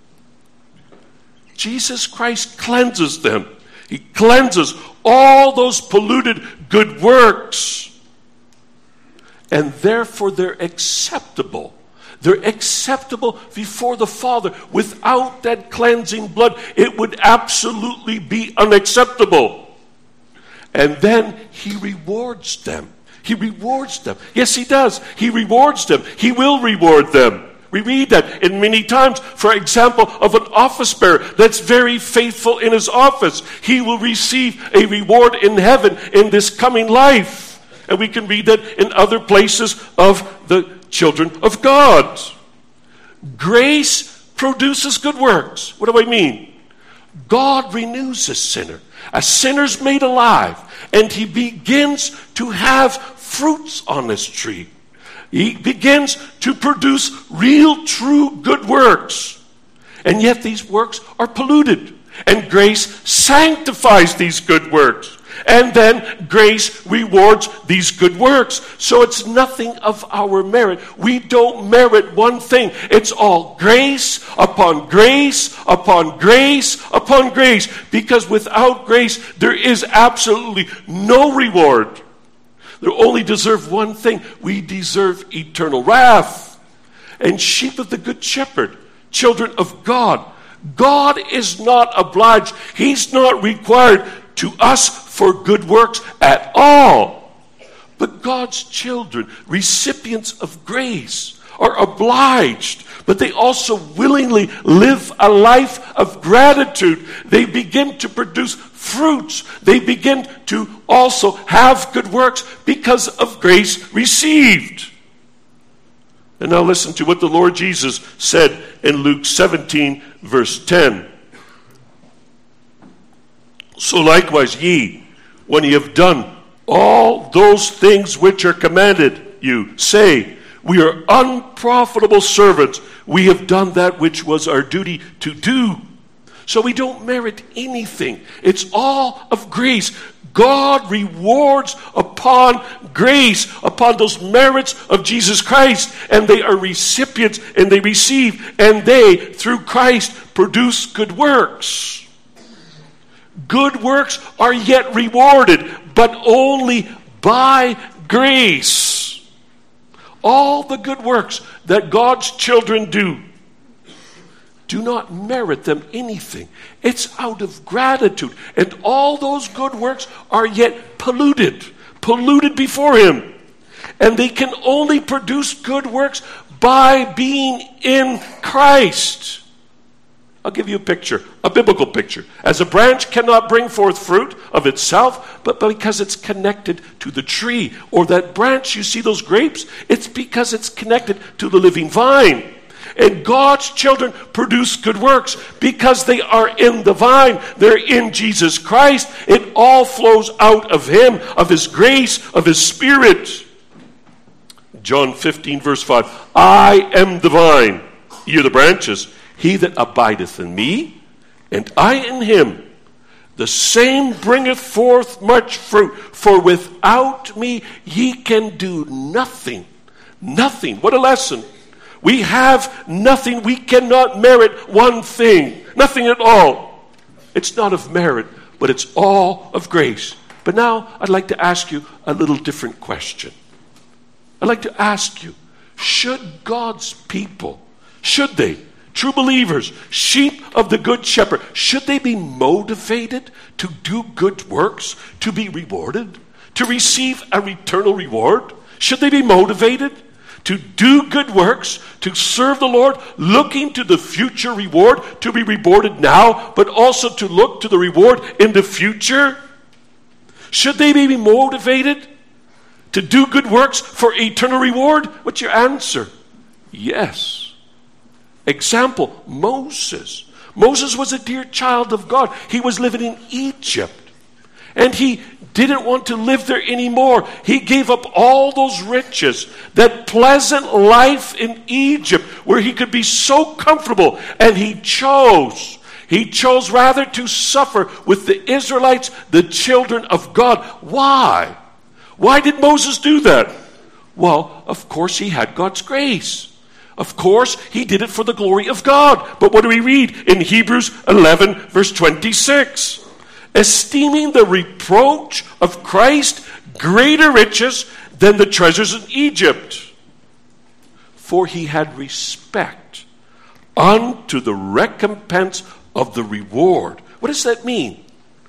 Jesus Christ cleanses them. He cleanses all those polluted good works. And therefore they're acceptable. They're acceptable before the Father. Without that cleansing blood, it would absolutely be unacceptable. And then he rewards them. He rewards them. Yes, he does. He rewards them. He will reward them. We read that in many times. For example, of an office bearer that's very faithful in his office. He will receive a reward in heaven in this coming life. And we can read that in other places of the children of God. Grace produces good works. What do I mean? God renews a sinner. A sinner's made alive, and he begins to have fruits on this tree. He begins to produce real, true good works. And yet these works are polluted. And grace sanctifies these good works. And then grace rewards these good works. So it's nothing of our merit. We don't merit one thing. It's all grace upon grace upon grace upon grace. Because without grace, there is absolutely no reward. They only deserve one thing. We deserve eternal wrath. And sheep of the good shepherd, children of God, God is not obliged. He's not required to us for good works at all. But God's children, recipients of grace, are obliged, but they also willingly live a life of gratitude. They begin to produce fruits. They begin to also have good works because of grace received. And now listen to what the Lord Jesus said in Luke 17, verse 10. So likewise ye, when ye have done all those things which are commanded you, say, we are unprofitable servants. We have done that which was our duty to do. So we don't merit anything. It's all of grace. God rewards upon grace, upon those merits of Jesus Christ. And they are recipients, and they receive, and they, through Christ, produce good works. Good works are yet rewarded, but only by grace. All the good works that God's children do not merit them anything. It's out of gratitude. And all those good works are yet polluted before Him. And they can only produce good works by being in Christ. I'll give you a picture, a biblical picture. As a branch cannot bring forth fruit of itself, but because it's connected to the tree. Or that branch, you see those grapes? It's because it's connected to the living vine. And God's children produce good works because they are in the vine. They're in Jesus Christ. It all flows out of Him, of His grace, of His Spirit. John 15, verse 5. I am the vine, ye are the branches. He that abideth in me, and I in him, the same bringeth forth much fruit. For without me ye can do nothing. Nothing. What a lesson. We have nothing. We cannot merit one thing. Nothing at all. It's not of merit, but it's all of grace. But now I'd like to ask you a little different question. I'd like to ask you, should God's people, should they, true believers, sheep of the Good Shepherd, should they be motivated to do good works, to be rewarded, to receive an eternal reward? Should they be motivated to do good works, to serve the Lord, looking to the future reward, to be rewarded now, but also to look to the reward in the future? Should they be motivated to do good works for eternal reward? What's your answer? Yes. Example, Moses. Moses was a dear child of God. He was living in Egypt. And he didn't want to live there anymore. He gave up all those riches, that pleasant life in Egypt where he could be so comfortable. And he chose rather to suffer with the Israelites, the children of God. Why? Why did Moses do that? Well, of course he had God's grace. Of course, he did it for the glory of God. But what do we read in Hebrews 11, verse 26? Esteeming the reproach of Christ greater riches than the treasures in Egypt. For he had respect unto the recompense of the reward. What does that mean?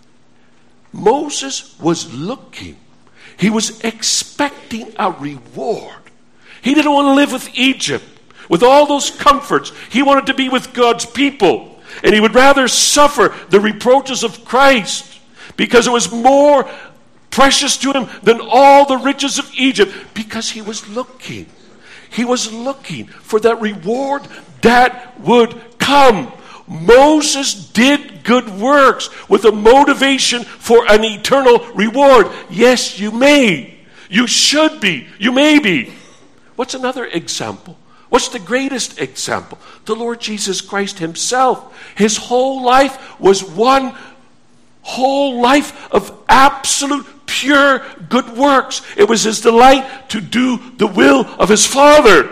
Moses was looking. He was expecting a reward. He didn't want to live with Egypt, with all those comforts. He wanted to be with God's people. And he would rather suffer the reproaches of Christ because it was more precious to him than all the riches of Egypt, because he was looking. He was looking for that reward that would come. Moses did good works with a motivation for an eternal reward. Yes, you may. You should be. You may be. What's another example? What's the greatest example? The Lord Jesus Christ himself. His whole life was one whole life of absolute pure good works. It was his delight to do the will of his Father.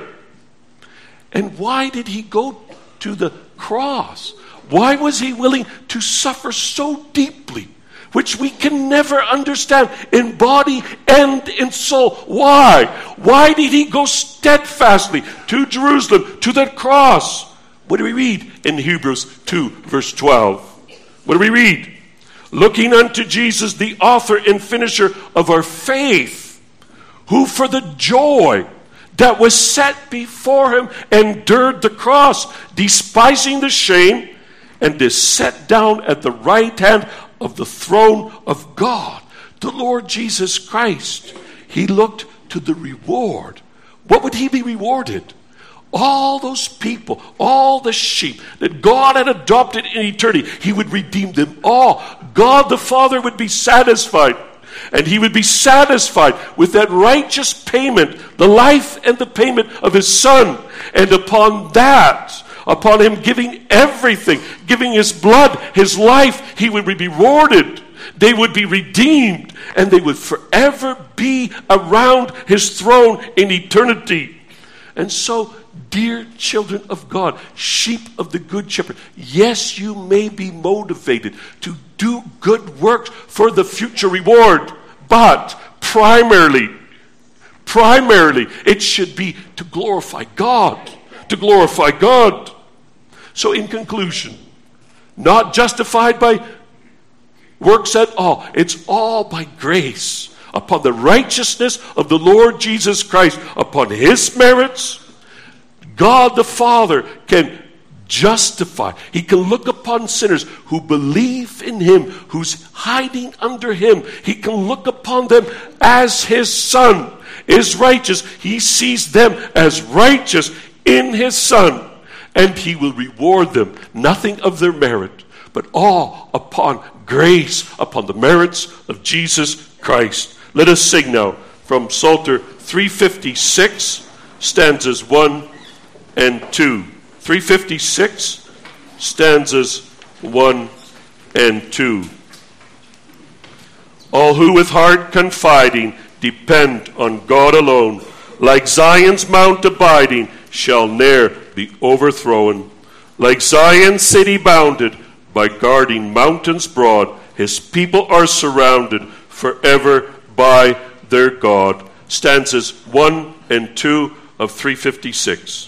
And why did he go to the cross? Why was he willing to suffer so deeply, which we can never understand in body and in soul? Why? Why did he go steadfastly to Jerusalem, to that cross? What do we read in Hebrews 2, verse 12? What do we read? Looking unto Jesus, the author and finisher of our faith, who for the joy that was set before him endured the cross, despising the shame, and is set down at the right hand of the throne of God. The Lord Jesus Christ, he looked to the reward. What would he be rewarded? All those people, all the sheep that God had adopted in eternity, he would redeem them all. God the Father would be satisfied. And he would be satisfied with that righteous payment, the life and the payment of his Son. And upon that, upon him giving everything, giving his blood, his life, he would be rewarded. They would be redeemed, and they would forever be around his throne in eternity. And so, dear children of God, sheep of the Good Shepherd, yes, you may be motivated to do good works for the future reward, but primarily, it should be to glorify God. To glorify God. So in conclusion, not justified by works at all. It's all by grace, upon the righteousness of the Lord Jesus Christ, upon his merits. God the Father can justify. He can look upon sinners who believe in him, who's hiding under him. He can look upon them as his Son is righteous. He sees them as righteous in his Son, and he will reward them, nothing of their merit, but all upon grace, upon the merits of Jesus Christ. Let us sing now from Psalter 356, stanzas 1 and 2. 356, stanzas 1 and 2. All who with heart confiding depend on God alone, like Zion's mount abiding, shall ne'er be overthrown. Like Zion's city bounded by guarding mountains broad, his people are surrounded forever by their God. Stanzas 1 and 2 of 356.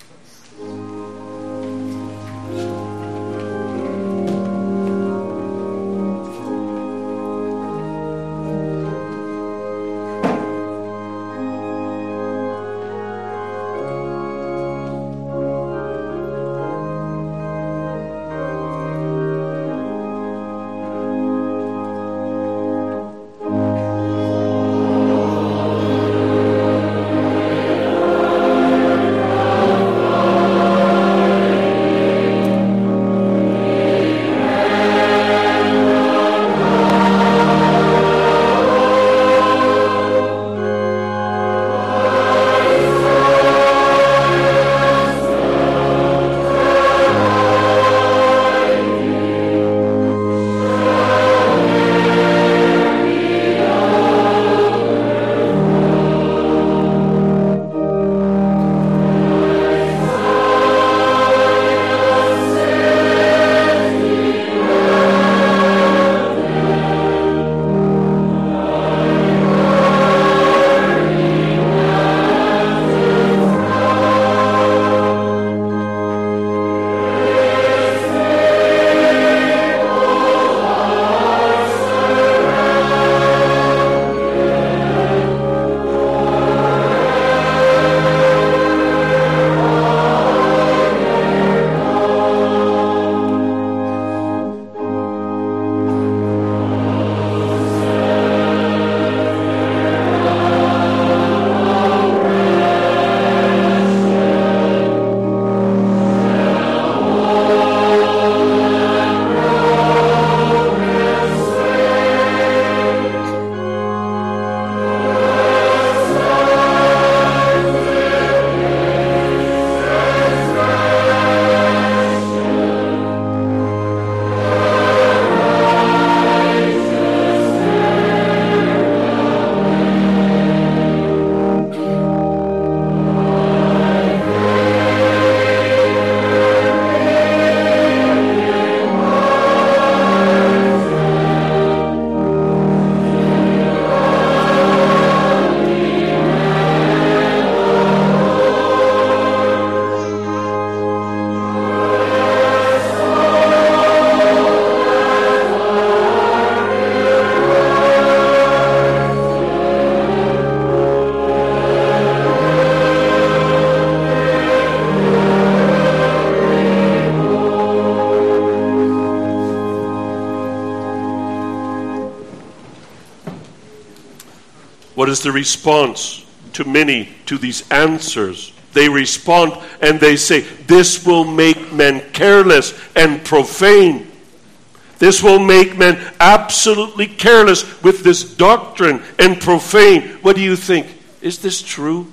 What is the response to many to these answers? They respond and they say, this will make men careless and profane. This will make men absolutely careless with this doctrine and profane. What do you think? Is this true?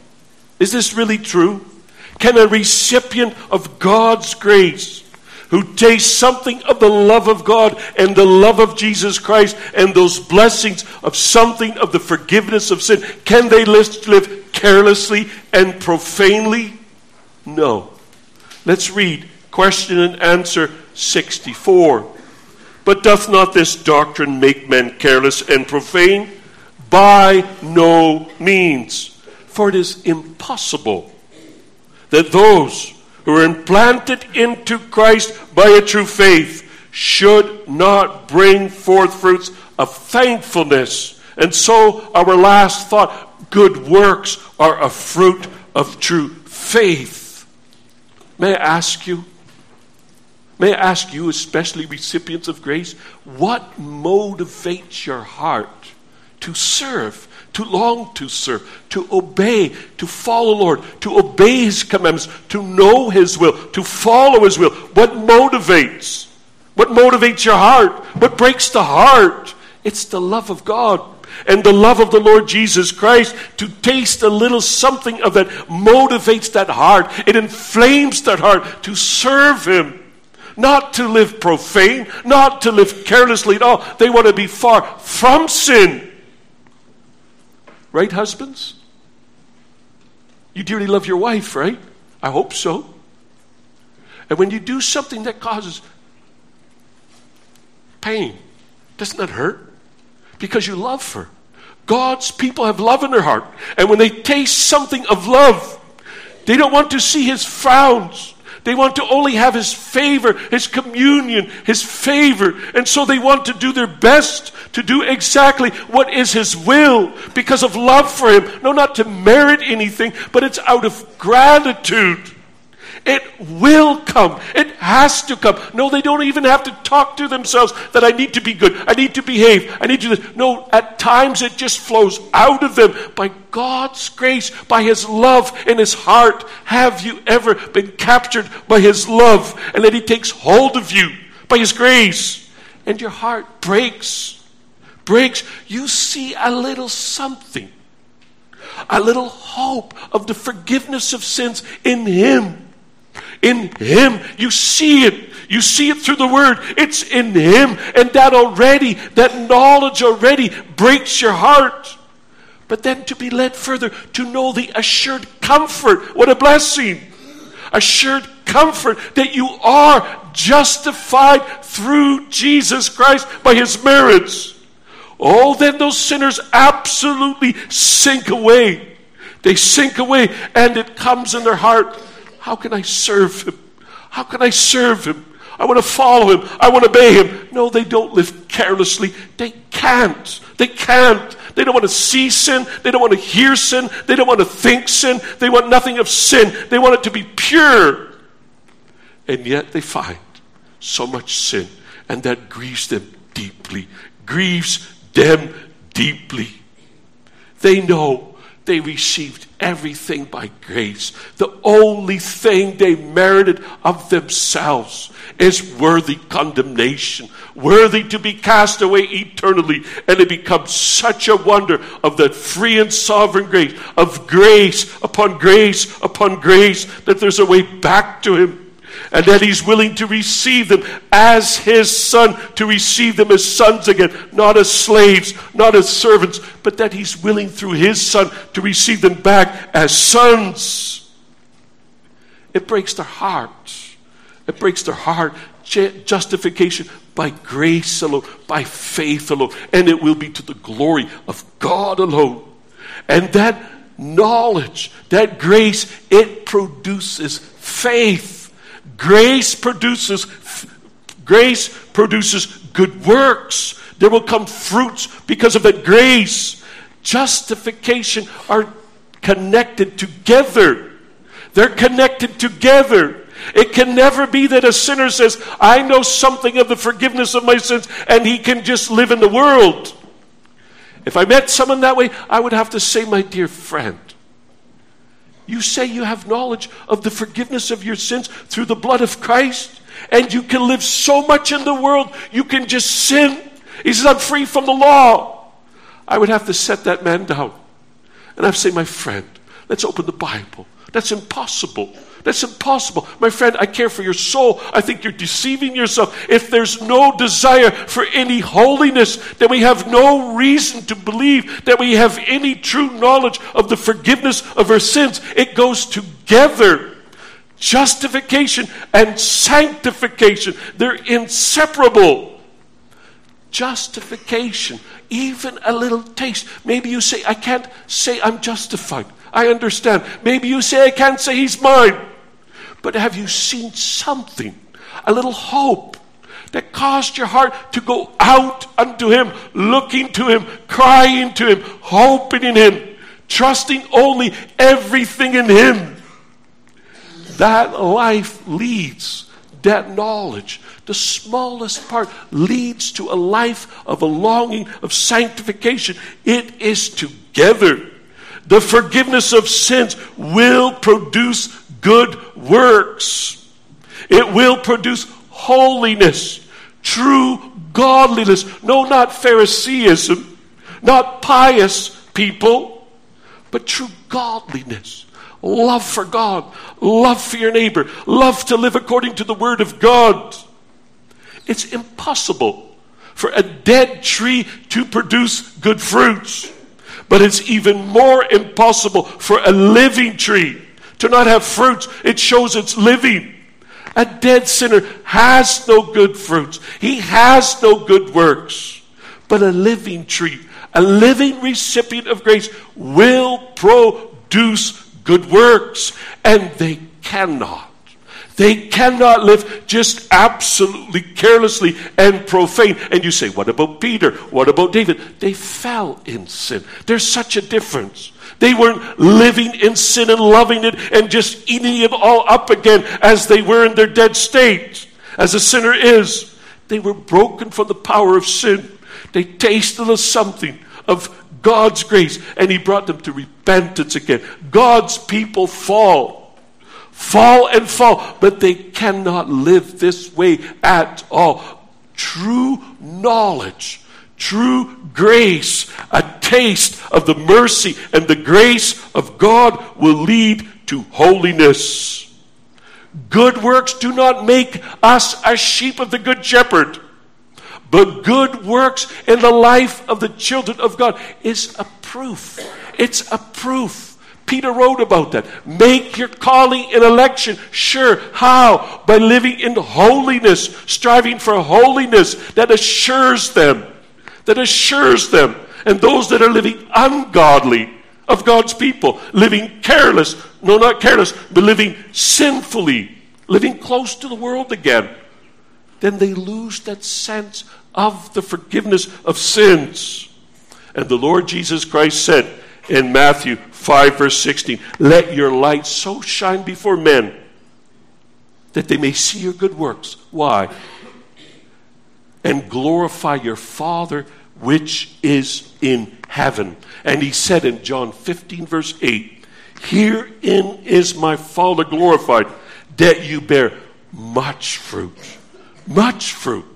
Is this really true? Can a recipient of God's grace, who tastes something of the love of God and the love of Jesus Christ and those blessings of something of the forgiveness of sin, can they live carelessly and profanely? No. Let's read question and answer 64. But doth not this doctrine make men careless and profane? By no means. For it is impossible that those who are implanted into Christ by a true faith should not bring forth fruits of thankfulness. And so our last thought, good works are a fruit of true faith. May I ask you, especially recipients of grace, what motivates your heart to serve, to long to serve, to obey, to follow the Lord, to obey His commandments, to know His will, to follow His will? What motivates? What motivates your heart? What breaks the heart? It's the love of God. and the love of the Lord Jesus Christ, to taste a little something of that motivates that heart. It inflames that heart to serve Him. Not to live profane, not to live carelessly at all. They want to be far from sin. Right, husbands? You dearly love your wife, right? I hope so. And when you do something that causes pain, doesn't that hurt? Because you love her. God's people have love in their heart. And when they taste something of love, they don't want to see His frowns. They want to only have His favor, His communion, His favor. And so they want to do their best to do exactly what is His will because of love for Him. No, not to merit anything, but it's out of gratitude. It will come. It has to come. No, they don't even have to talk to themselves that I need to be good. I need to behave. I need to do this. No, at times it just flows out of them by God's grace, by His love in His heart. Have you ever been captured by His love and then He takes hold of you by His grace and your heart breaks? You see a little something, a little hope of the forgiveness of sins in Him. In Him, you see it. You see it through the Word. It's in Him. And that knowledge already breaks your heart. But then to be led further, to know the assured comfort. What a blessing. Assured comfort that you are justified through Jesus Christ by His merits. Oh, then those sinners absolutely sink away. They sink away, and it comes in their heart. How can I serve Him? How can I serve Him? I want to follow Him. I want to obey Him. No, they don't live carelessly. They can't. They can't. They don't want to see sin. They don't want to hear sin. They don't want to think sin. They want nothing of sin. They want it to be pure. And yet they find so much sin. And that grieves them deeply. Grieves them deeply. They know they received everything by grace. The only thing they merited of themselves is worthy condemnation, worthy to be cast away eternally. And it becomes such a wonder of that free and sovereign grace, of grace upon grace upon grace, that there's a way back to Him. And that He's willing to receive them as His Son, to receive them as sons again, not as slaves, not as servants, but that He's willing through His Son to receive them back as sons. It breaks their heart. It breaks their heart. Justification by grace alone, by faith alone, and it will be to the glory of God alone. And that knowledge, that grace, it produces faith. Grace produces good works. There will come fruits because of that grace. Justification are connected together. They're connected together. It can never be that a sinner says, I know something of the forgiveness of my sins, and he can just live in the world. If I met someone that way, I would have to say, my dear friend, you say you have knowledge of the forgiveness of your sins through the blood of Christ, and you can live so much in the world, you can just sin. He says, I'm free from the law. I would have to set that man down. And I'd say, my friend, let's open the Bible. That's impossible. That's impossible. My friend, I care for your soul. I think you're deceiving yourself. If there's no desire for any holiness, then we have no reason to believe that we have any true knowledge of the forgiveness of our sins. It goes together. Justification and sanctification, they're inseparable. Justification, even a little taste. Maybe you say, I can't say I'm justified. I understand. Maybe you say, I can't say He's mine. But have you seen something, a little hope that caused your heart to go out unto Him, looking to Him, crying to Him, hoping in Him, trusting only everything in Him? That life leads, that knowledge, the smallest part leads to a life of a longing of sanctification. It is together. The forgiveness of sins will produce good works. It will produce holiness, true godliness. No, not Phariseeism. Not pious people, but true godliness. Love for God, love for your neighbor, love to live according to the Word of God. It's impossible for a dead tree to produce good fruits. But it's even more impossible for a living tree to not have fruits. It shows it's living. A dead sinner has no good fruits. He has no good works. But a living tree, a living recipient of grace, will produce good works. And they cannot live just absolutely carelessly and profane. And you say, what about Peter? What about David? They fell in sin. There's such a difference. They weren't living in sin and loving it and just eating it all up again as they were in their dead state, as a sinner is. They were broken from the power of sin. They tasted of something of God's grace, and he brought them to repentance again. God's people fall, but they cannot live this way at all. True knowledge, true grace, a taste of the mercy and the grace of God will lead to holiness. Good works do not make us a sheep of the good shepherd, but good works in the life of the children of God is a proof. It's a proof. Peter wrote about that. Make your calling and election sure. How? By living in holiness, striving for holiness that assures them. And those that are living ungodly of God's people, living careless, no, not careless, but living sinfully, living close to the world again, then they lose that sense of the forgiveness of sins. And the Lord Jesus Christ said in Matthew 5 verse 16, let your light so shine before men that they may see your good works. Why? And glorify your Father which is in heaven. And he said in John 15 verse 8, herein is my Father glorified, that you bear much fruit. Much fruit.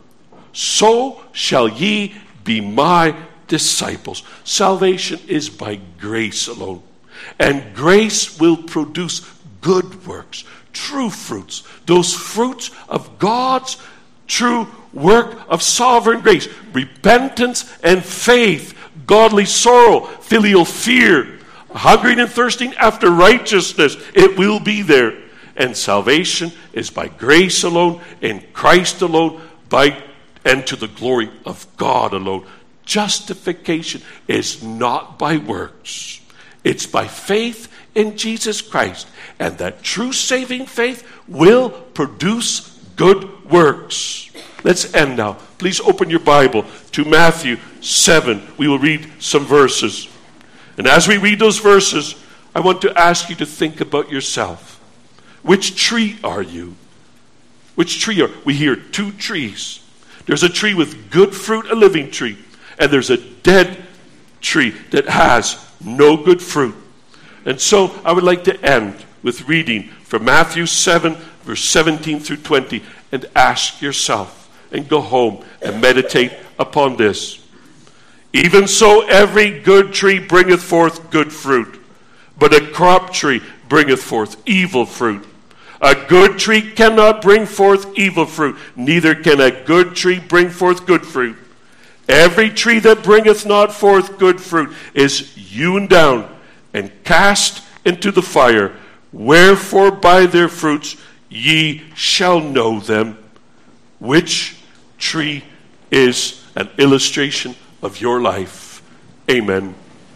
So shall ye be my disciples. Salvation is by grace alone. And grace will produce good works, true fruits. Those fruits of God's true work of sovereign grace. Repentance and faith, godly sorrow, filial fear, hungering and thirsting after righteousness. It will be there. And salvation is by grace alone, in Christ alone, and to the glory of God alone. Justification is not by works. It's by faith in Jesus Christ. And that true saving faith will produce good works. Let's end now. Please open your Bible to Matthew 7. We will read some verses. And as we read those verses, I want to ask you to think about yourself. Which tree are you? Which tree are we? Hear two trees. There's a tree with good fruit, a living tree. And there's a dead tree that has no good fruit. And so I would like to end with reading from Matthew 7, verse 17 through 20, and ask yourself, and go home and meditate upon this. Even so, every good tree bringeth forth good fruit, but a corrupt tree bringeth forth evil fruit. A good tree cannot bring forth evil fruit, neither can a good tree bring forth good fruit. Every tree that bringeth not forth good fruit is hewn down and cast into the fire. Wherefore by their fruits ye shall know them. Which tree is an illustration of your life? Amen.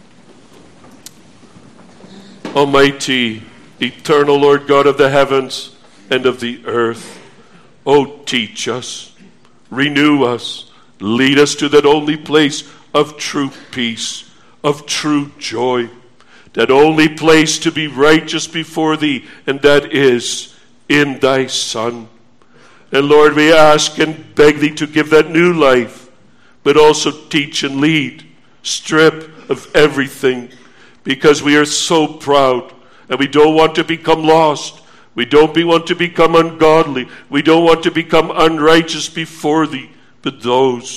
Almighty, eternal Lord God of the heavens and of the earth, oh, teach us, renew us, lead us to that only place of true peace, of true joy, that only place to be righteous before thee, and that is in thy Son. And Lord, we ask and beg thee to give that new life, but also teach and lead, strip of everything, because we are so proud, and we don't want to become lost. We don't want to become ungodly. We don't want to become unrighteous before thee, but those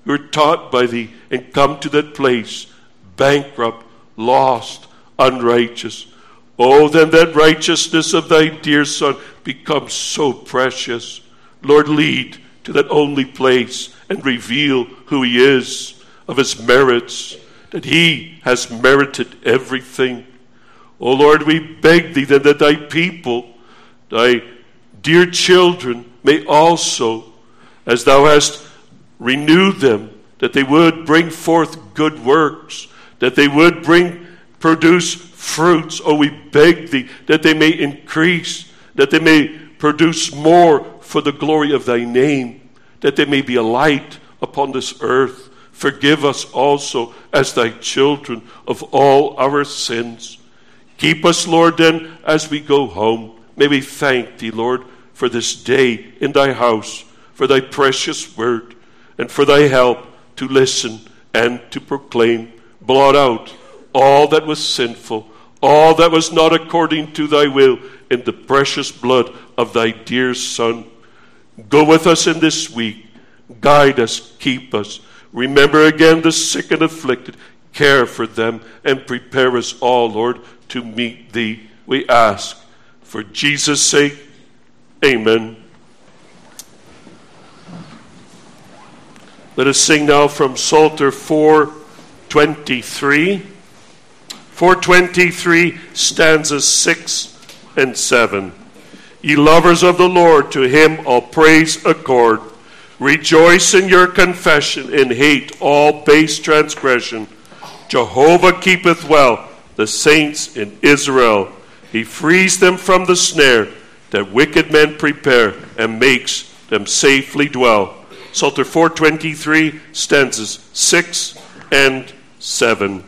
who are taught by thee and come to that place, bankrupt, lost, unrighteous. Oh, then that righteousness of thy dear Son becomes so precious. Lord, lead to that only place and reveal who he is, of his merits, that he has merited everything. O Lord, we beg thee that thy people, thy dear children, may also, as thou hast renewed them, that they would bring forth good works, that they would produce fruits. Oh, we beg thee that they may increase, that they may produce more for the glory of thy name, that they may be a light upon this earth. Forgive us also as thy children of all our sins. Keep us, Lord, then, as we go home. May we thank thee, Lord, for this day in thy house, for thy precious word, and for thy help to listen and to proclaim. Blot out all that was sinful, all that was not according to thy will, in the precious blood of thy dear Son. Go with us in this week. Guide us, keep us. Remember again the sick and afflicted. Care for them and prepare us all, Lord, to meet thee. We ask for Jesus' sake. Amen. Let us sing now from Psalter 423. 423, stanzas 6 and 7. Ye lovers of the Lord, to him all praise accord. Rejoice in your confession, and hate all base transgression. Jehovah keepeth well the saints in Israel. He frees them from the snare that wicked men prepare, and makes them safely dwell. Psalter 423, stanzas 6 and 7.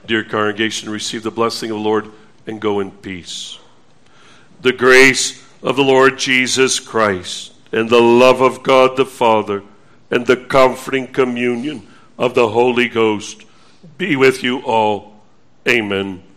Dear congregation, receive the blessing of the Lord and go in peace. The grace of the Lord Jesus Christ and the love of God the Father and the comforting communion of the Holy Ghost be with you all. Amen.